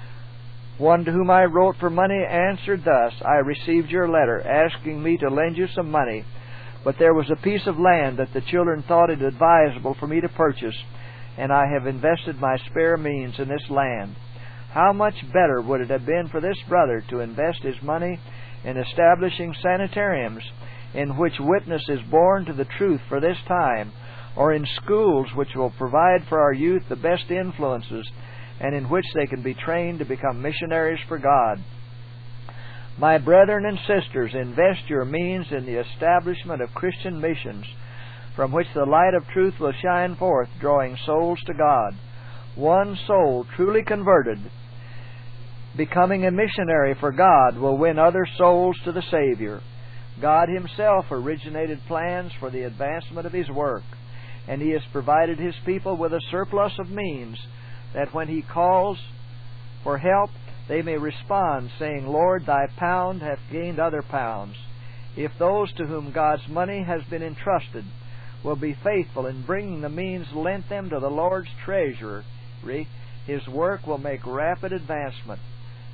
Speaker 2: One to whom I wrote for money answered thus, I received your letter, asking me to lend you some money, but there was a piece of land that the children thought it advisable for me to purchase, and I have invested my spare means in this land. How much better would it have been for this brother to invest his money in establishing sanitariums, in which witness is borne to the truth for this time, or in schools which will provide for our youth the best influences, and in which they can be trained to become missionaries for God. My brethren and sisters, invest your means in the establishment of Christian missions, from which the light of truth will shine forth, drawing souls to God. One soul truly converted, becoming a missionary for God, will win other souls to the Savior. God Himself originated plans for the advancement of His work, and He has provided His people with a surplus of means, that when He calls for help, they may respond, saying, Lord, Thy pound hath gained other pounds. If those to whom God's money has been entrusted will be faithful in bringing the means lent them to the Lord's treasury, His work will make rapid advancement.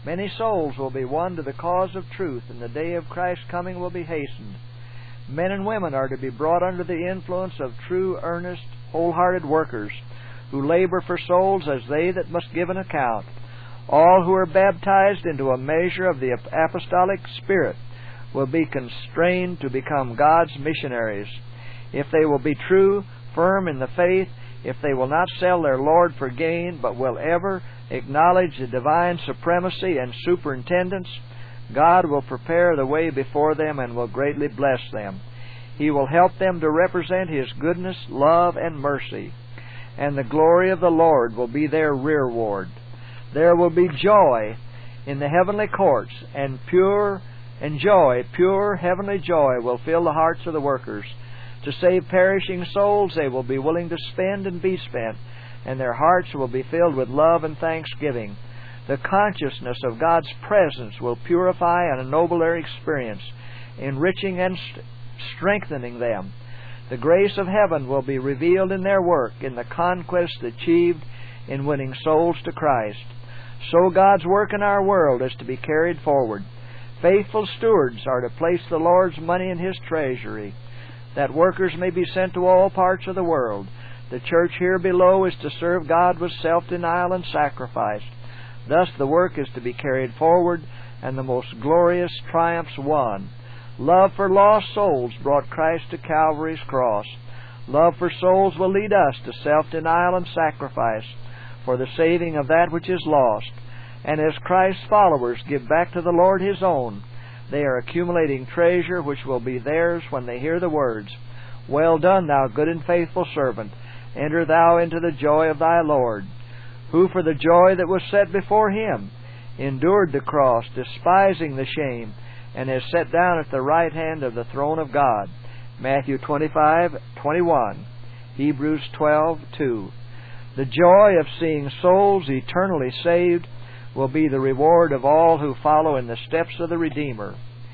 Speaker 2: Many souls will be won to the cause of truth, and the day of Christ's coming will be hastened. Men and women are to be brought under the influence of true, earnest, wholehearted workers, who labor for souls as they that must give an account. All who are baptized into a measure of the apostolic spirit will be constrained to become God's missionaries. If they will be true, firm in the faith, if they will not sell their Lord for gain, but will ever acknowledge the divine supremacy and superintendence, God will prepare the way before them and will greatly bless them. He will help them to represent His goodness, love, and mercy, and the glory of the Lord will be their reward. There will be joy in the heavenly courts, and pure and joy, pure heavenly joy will fill the hearts of the workers. To save perishing souls they will be willing to spend and be spent, and their hearts will be filled with love and thanksgiving. The consciousness of God's presence will purify and ennoble their experience, enriching and st- strengthening them. The grace of heaven will be revealed in their work, in the conquest achieved in winning souls to Christ. So God's work in our world is to be carried forward. Faithful stewards are to place the Lord's money in His treasury, that workers may be sent to all parts of the world. The church here below is to serve God with self-denial and sacrifice. Thus the work is to be carried forward, and the most glorious triumphs won. Love for lost souls brought Christ to Calvary's cross. Love for souls will lead us to self-denial and sacrifice for the saving of that which is lost. And as Christ's followers give back to the Lord His own, they are accumulating treasure which will be theirs when they hear the words, "Well done, thou good and faithful servant. Enter thou into the joy of thy Lord," who for the joy that was set before Him endured the cross, despising the shame, and is set down at the right hand of the throne of God. Matthew twenty-five twenty-one, Hebrews twelve two. The joy of seeing souls eternally saved will be the reward of all who follow in the steps of the Redeemer.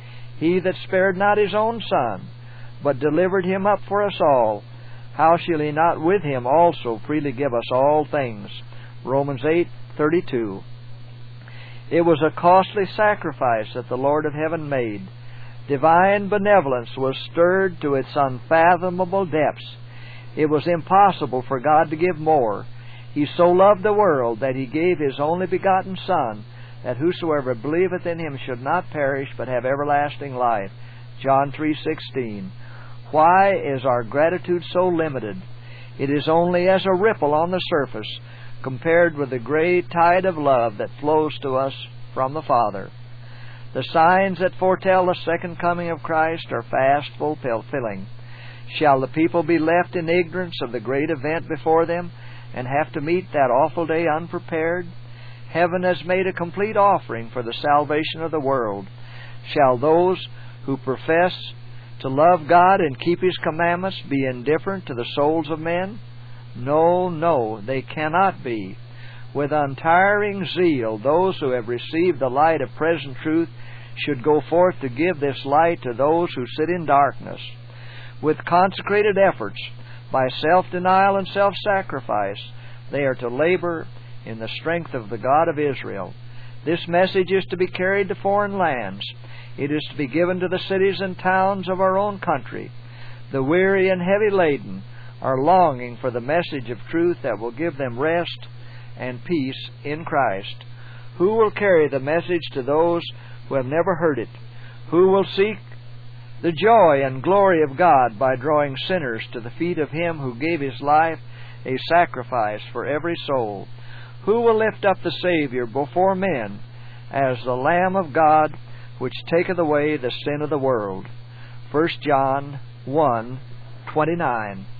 Speaker 2: He that spared not His own Son, but delivered Him up for us all, how shall He not with Him also freely give us all things? Romans eight thirty-two. It was a costly sacrifice that the Lord of heaven made. Divine benevolence was stirred to its unfathomable depths. It was impossible for God to give more. He so loved the world that He gave His only begotten Son, that whosoever believeth in Him should not perish, but have everlasting life. John three sixteen. Why is our gratitude so limited? It is only as a ripple on the surface, compared with the great tide of love that flows to us from the Father. The signs that foretell the second coming of Christ are fast fulfilling. Shall the people be left in ignorance of the great event before them, and have to meet that awful day unprepared? Heaven has made a complete offering for the salvation of the world. Shall those who profess to love God and keep His commandments be indifferent to the souls of men? No, no, they cannot be. With untiring zeal, those who have received the light of present truth should go forth to give this light to those who sit in darkness. With consecrated efforts, by self-denial and self-sacrifice, they are to labor in the strength of the God of Israel. This message is to be carried to foreign lands. It is to be given to the cities and towns of our own country. The weary and heavy laden are longing for the message of truth that will give them rest and peace in Christ. Who will carry the message to those who have never heard it? Who will seek the joy and glory of God by drawing sinners to the feet of Him who gave His life a sacrifice for every soul? Who will lift up the Savior before men as the Lamb of God which taketh away the sin of the world? First John one twenty-nine.